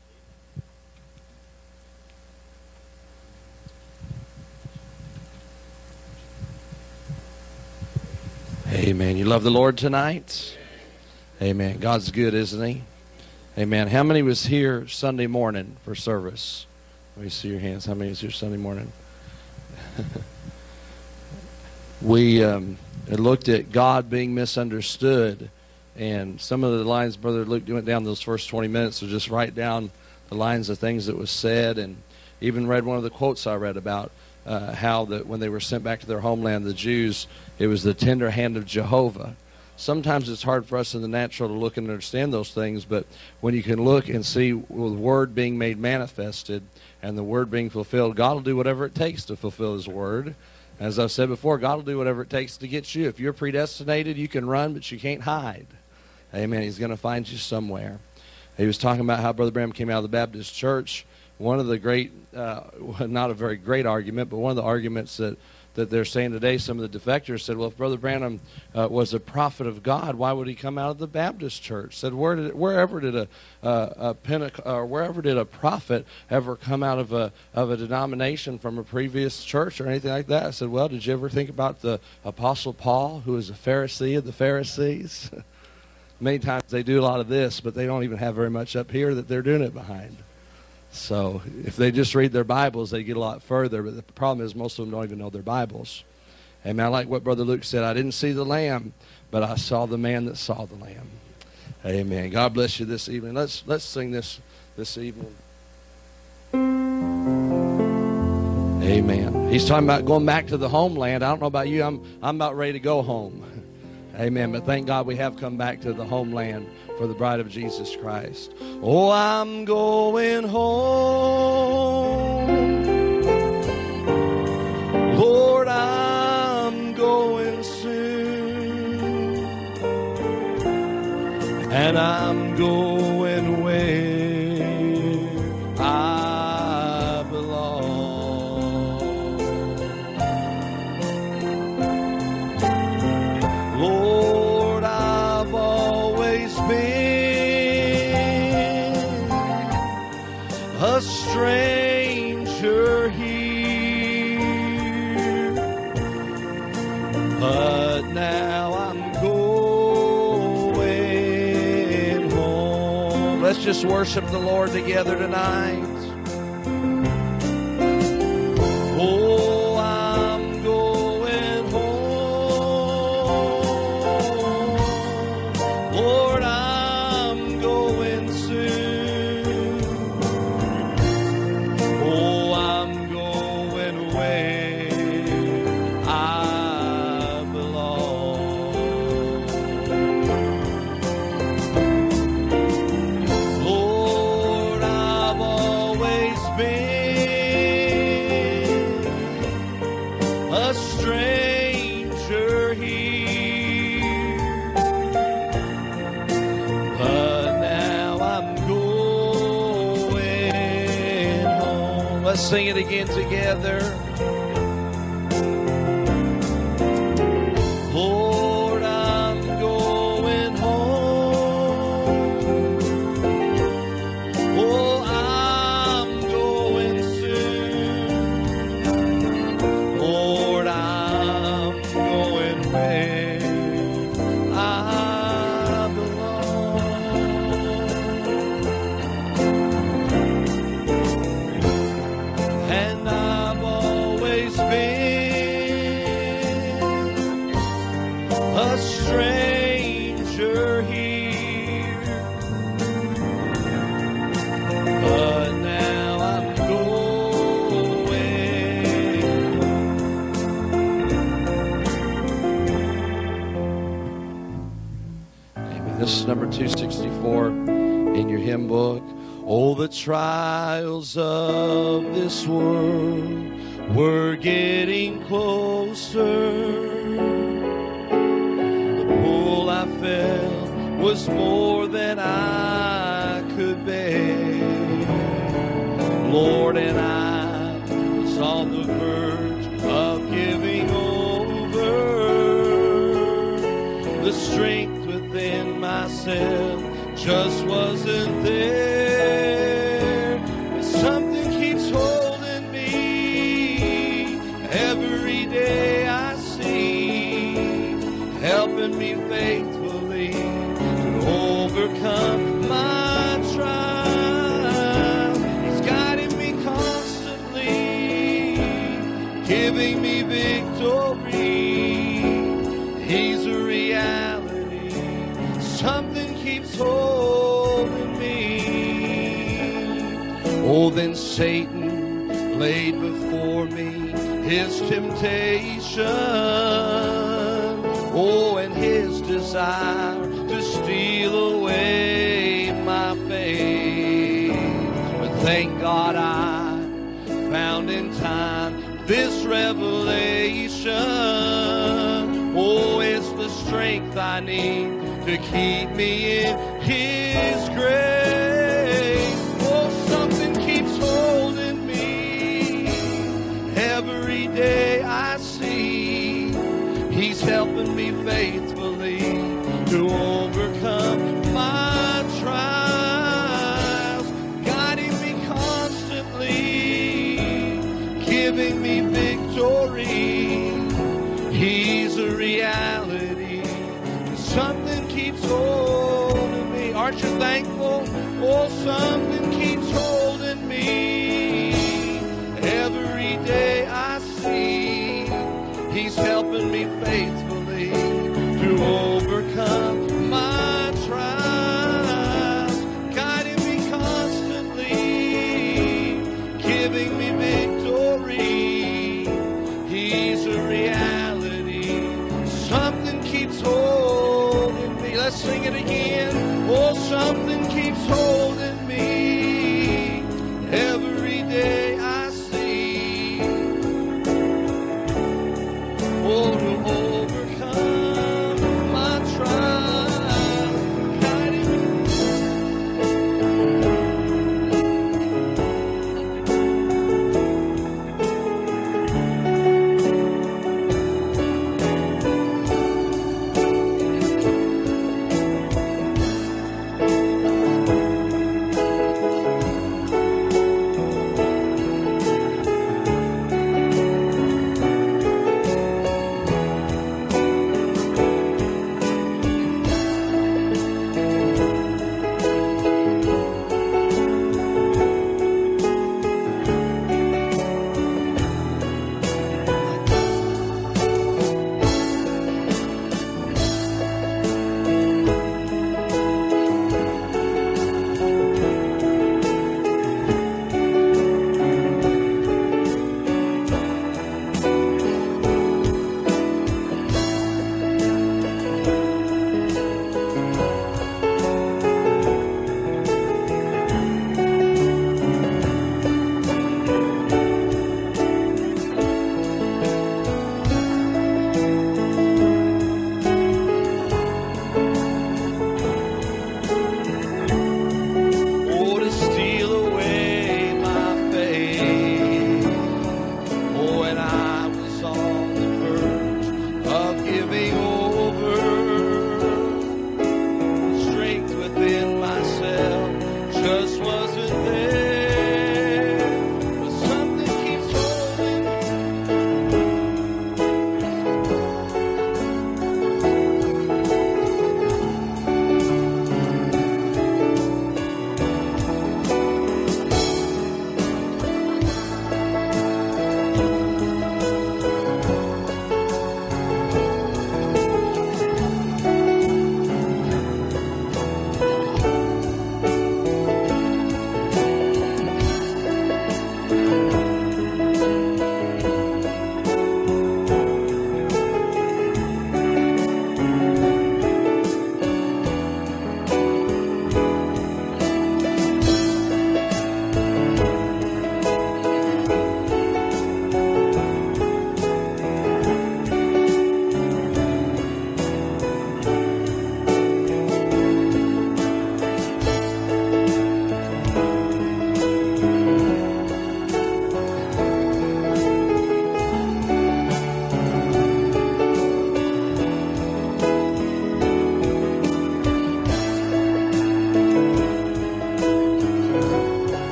Amen. You love the Lord tonight? Amen. God's good, isn't he? Amen. How many was here Sunday morning for service? Let me see your hands. How many was here Sunday morning? we um, looked at God being misunderstood, and some of the lines Brother Luke went down those first twenty minutes to just write down the lines of things that was said, and even read one of the quotes I read about uh, how that when they were sent back to their homeland, the Jews, it was the tender hand of Jehovah. Sometimes it's hard for us in the natural to look and understand those things, but when you can look and see the Word being made manifested and the Word being fulfilled, God will do whatever it takes to fulfill His Word. As I've said before, God will do whatever it takes to get you. If you're predestinated, you can run, but you can't hide. Amen. He's going to find you somewhere. He was talking about how Brother Branham came out of the Baptist church. One of the great, uh, not a very great argument, but one of the arguments that that they're saying today, some of the defectors said, well, if Brother Branham uh, was a prophet of God, why would he come out of the Baptist church? Said, where did, wherever did a, uh, a Pentecost, or wherever did a prophet ever come out of a of a denomination from a previous church or anything like that? I said, well, did you ever think about the Apostle Paul, who was a Pharisee of the Pharisees? Many times they do a lot of this, but they don't even have very much up here that they're doing it behind. So if they just read their Bibles, they get a lot further. But the problem is most of them don't even know their Bibles. Amen. I like what Brother Luke said. I didn't see the Lamb, but I saw the man that saw the Lamb. Amen. God bless you this evening. Let's let's sing this this evening. Amen. He's talking about going back to the homeland. I don't know about you. I'm I'm about ready to go home. Amen. But thank God we have come back to the homeland for the bride of Jesus Christ. Oh, I'm going home. Lord, I'm going soon. And I'm going where I belong. Lord, I've always been a stranger here, but now I'm going home. Let's just worship the Lord together tonight. Oh, I'm going home. Lord, I'm going soon. Oh, I'm going where I belong. Lord, I've always been a stranger here, but now I'm going home. Let's sing it again together. Lord, I'm going home. Oh, I'm going soon. Lord, I'm going where I belong. And I've always been a stranger here, but now I'm going. Amen. This is number two sixty-four in your hymn book. Oh, the trials of this world were getting closer. The pull I felt was more than I could bear. Lord, and I was on the verge of giving over. The strength within myself just wasn't there. But something keeps holding me every day I see, helping me faithfully to overcome my trials. He's guiding me constantly, giving me victory. He's a reality. Something keeps holding me. Oh, then Satan laid before me his temptation. Oh, and his desire to steal away my faith. But thank God I found in time this revelation. Oh, it's the strength I need to keep me in His grace. Oh, something keeps holding me every day I see. He's helping me faithfully to overcome my trials, guiding me constantly, giving me victory. He's a reality. Something keeps holding me. Aren't you thankful? Oh, something keeps holding me every day I see. He's helping me faithfully to overcome my trials, guiding me constantly, giving me victory. He's a reality. Something keeps holding me. Let's sing it again. Oh, something keeps holding me every day I see. Oh, to overcome my trials, guiding me.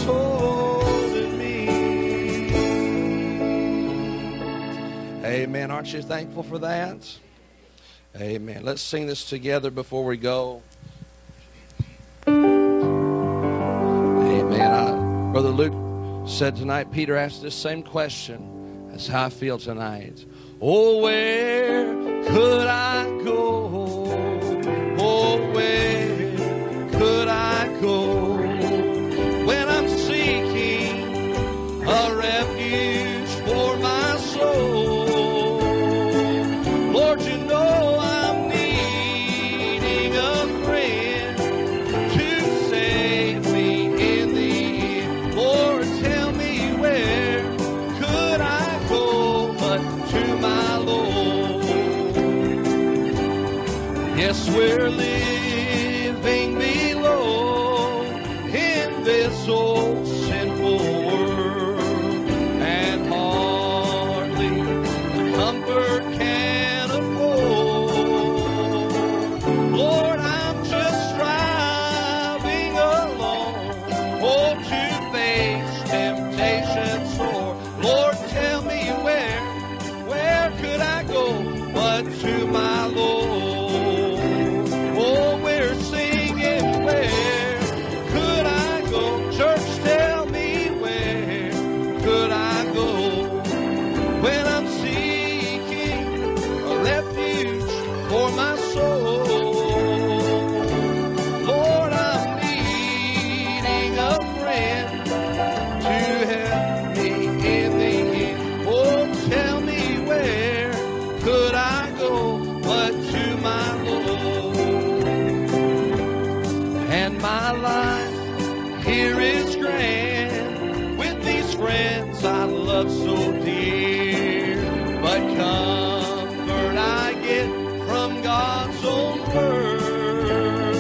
is holding me. Amen. Aren't you thankful for that? Amen. Let's sing this together before we go. Amen. I, Brother Luke said tonight, Peter asked this same question. That's how I feel tonight. Oh, where could I go? Oh, where could I go when I'm seeking a refuge for my soul? Lord, you know I'm needing a friend to save me in the end. Lord, tell me where could I go but to my Lord? Yes, we're living below in this old sinful world, and hardly comfort can afford. Lord, I'm just striving alone, oh, to face temptation sore. Lord, tell me where, where could I go but to my Lord? Oh, we're singing, where could I go? Church, tell me where could I go when I'm seeking a refuge for my soul? Lord, I'm needing a friend to help me in the end. Oh, tell me where could I go but to my Lord? And my life here is grand with these friends I love so dear. But comfort I get from God's own word.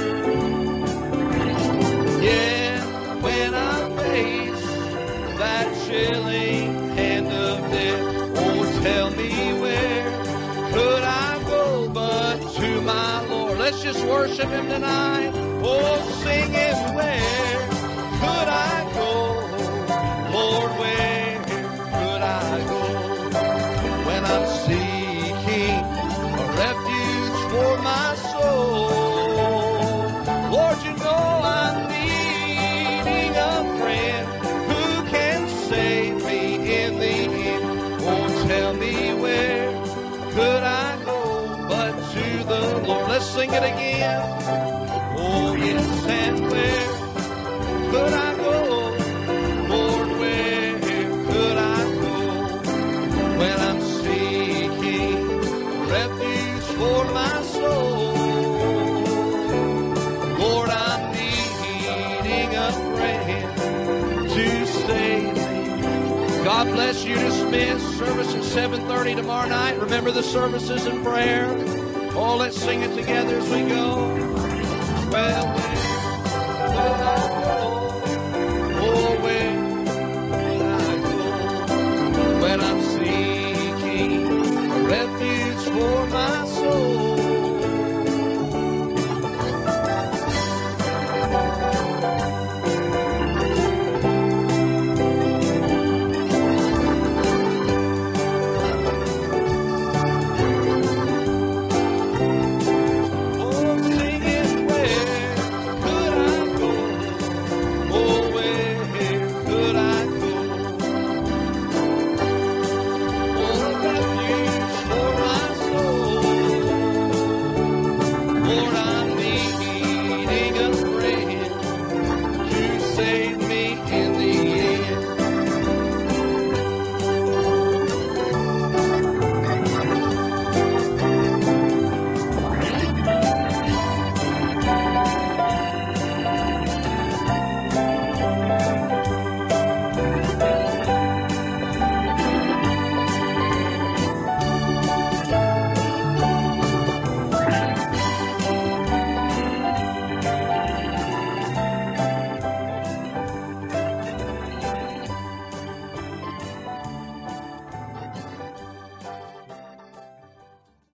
Yeah, when I face that chilling hand of death, oh, tell me where could I go but to my Lord? Let's just worship Him tonight. Oh, sing it, where could I go? Lord, where could I go when I'm seeking a refuge for my soul? Lord, you know I'm needing a friend who can save me in the end. Oh, tell me where could I go but to the Lord? Let's sing it again. Oh, yes, and where could I go? Lord, where could I go when I'm seeking refuge for my soul? Lord, I'm needing a friend to save me. God bless you. Dismiss service at seven thirty tomorrow night. Remember the services and prayer. Oh, let's sing it together as we go. Well, well, well.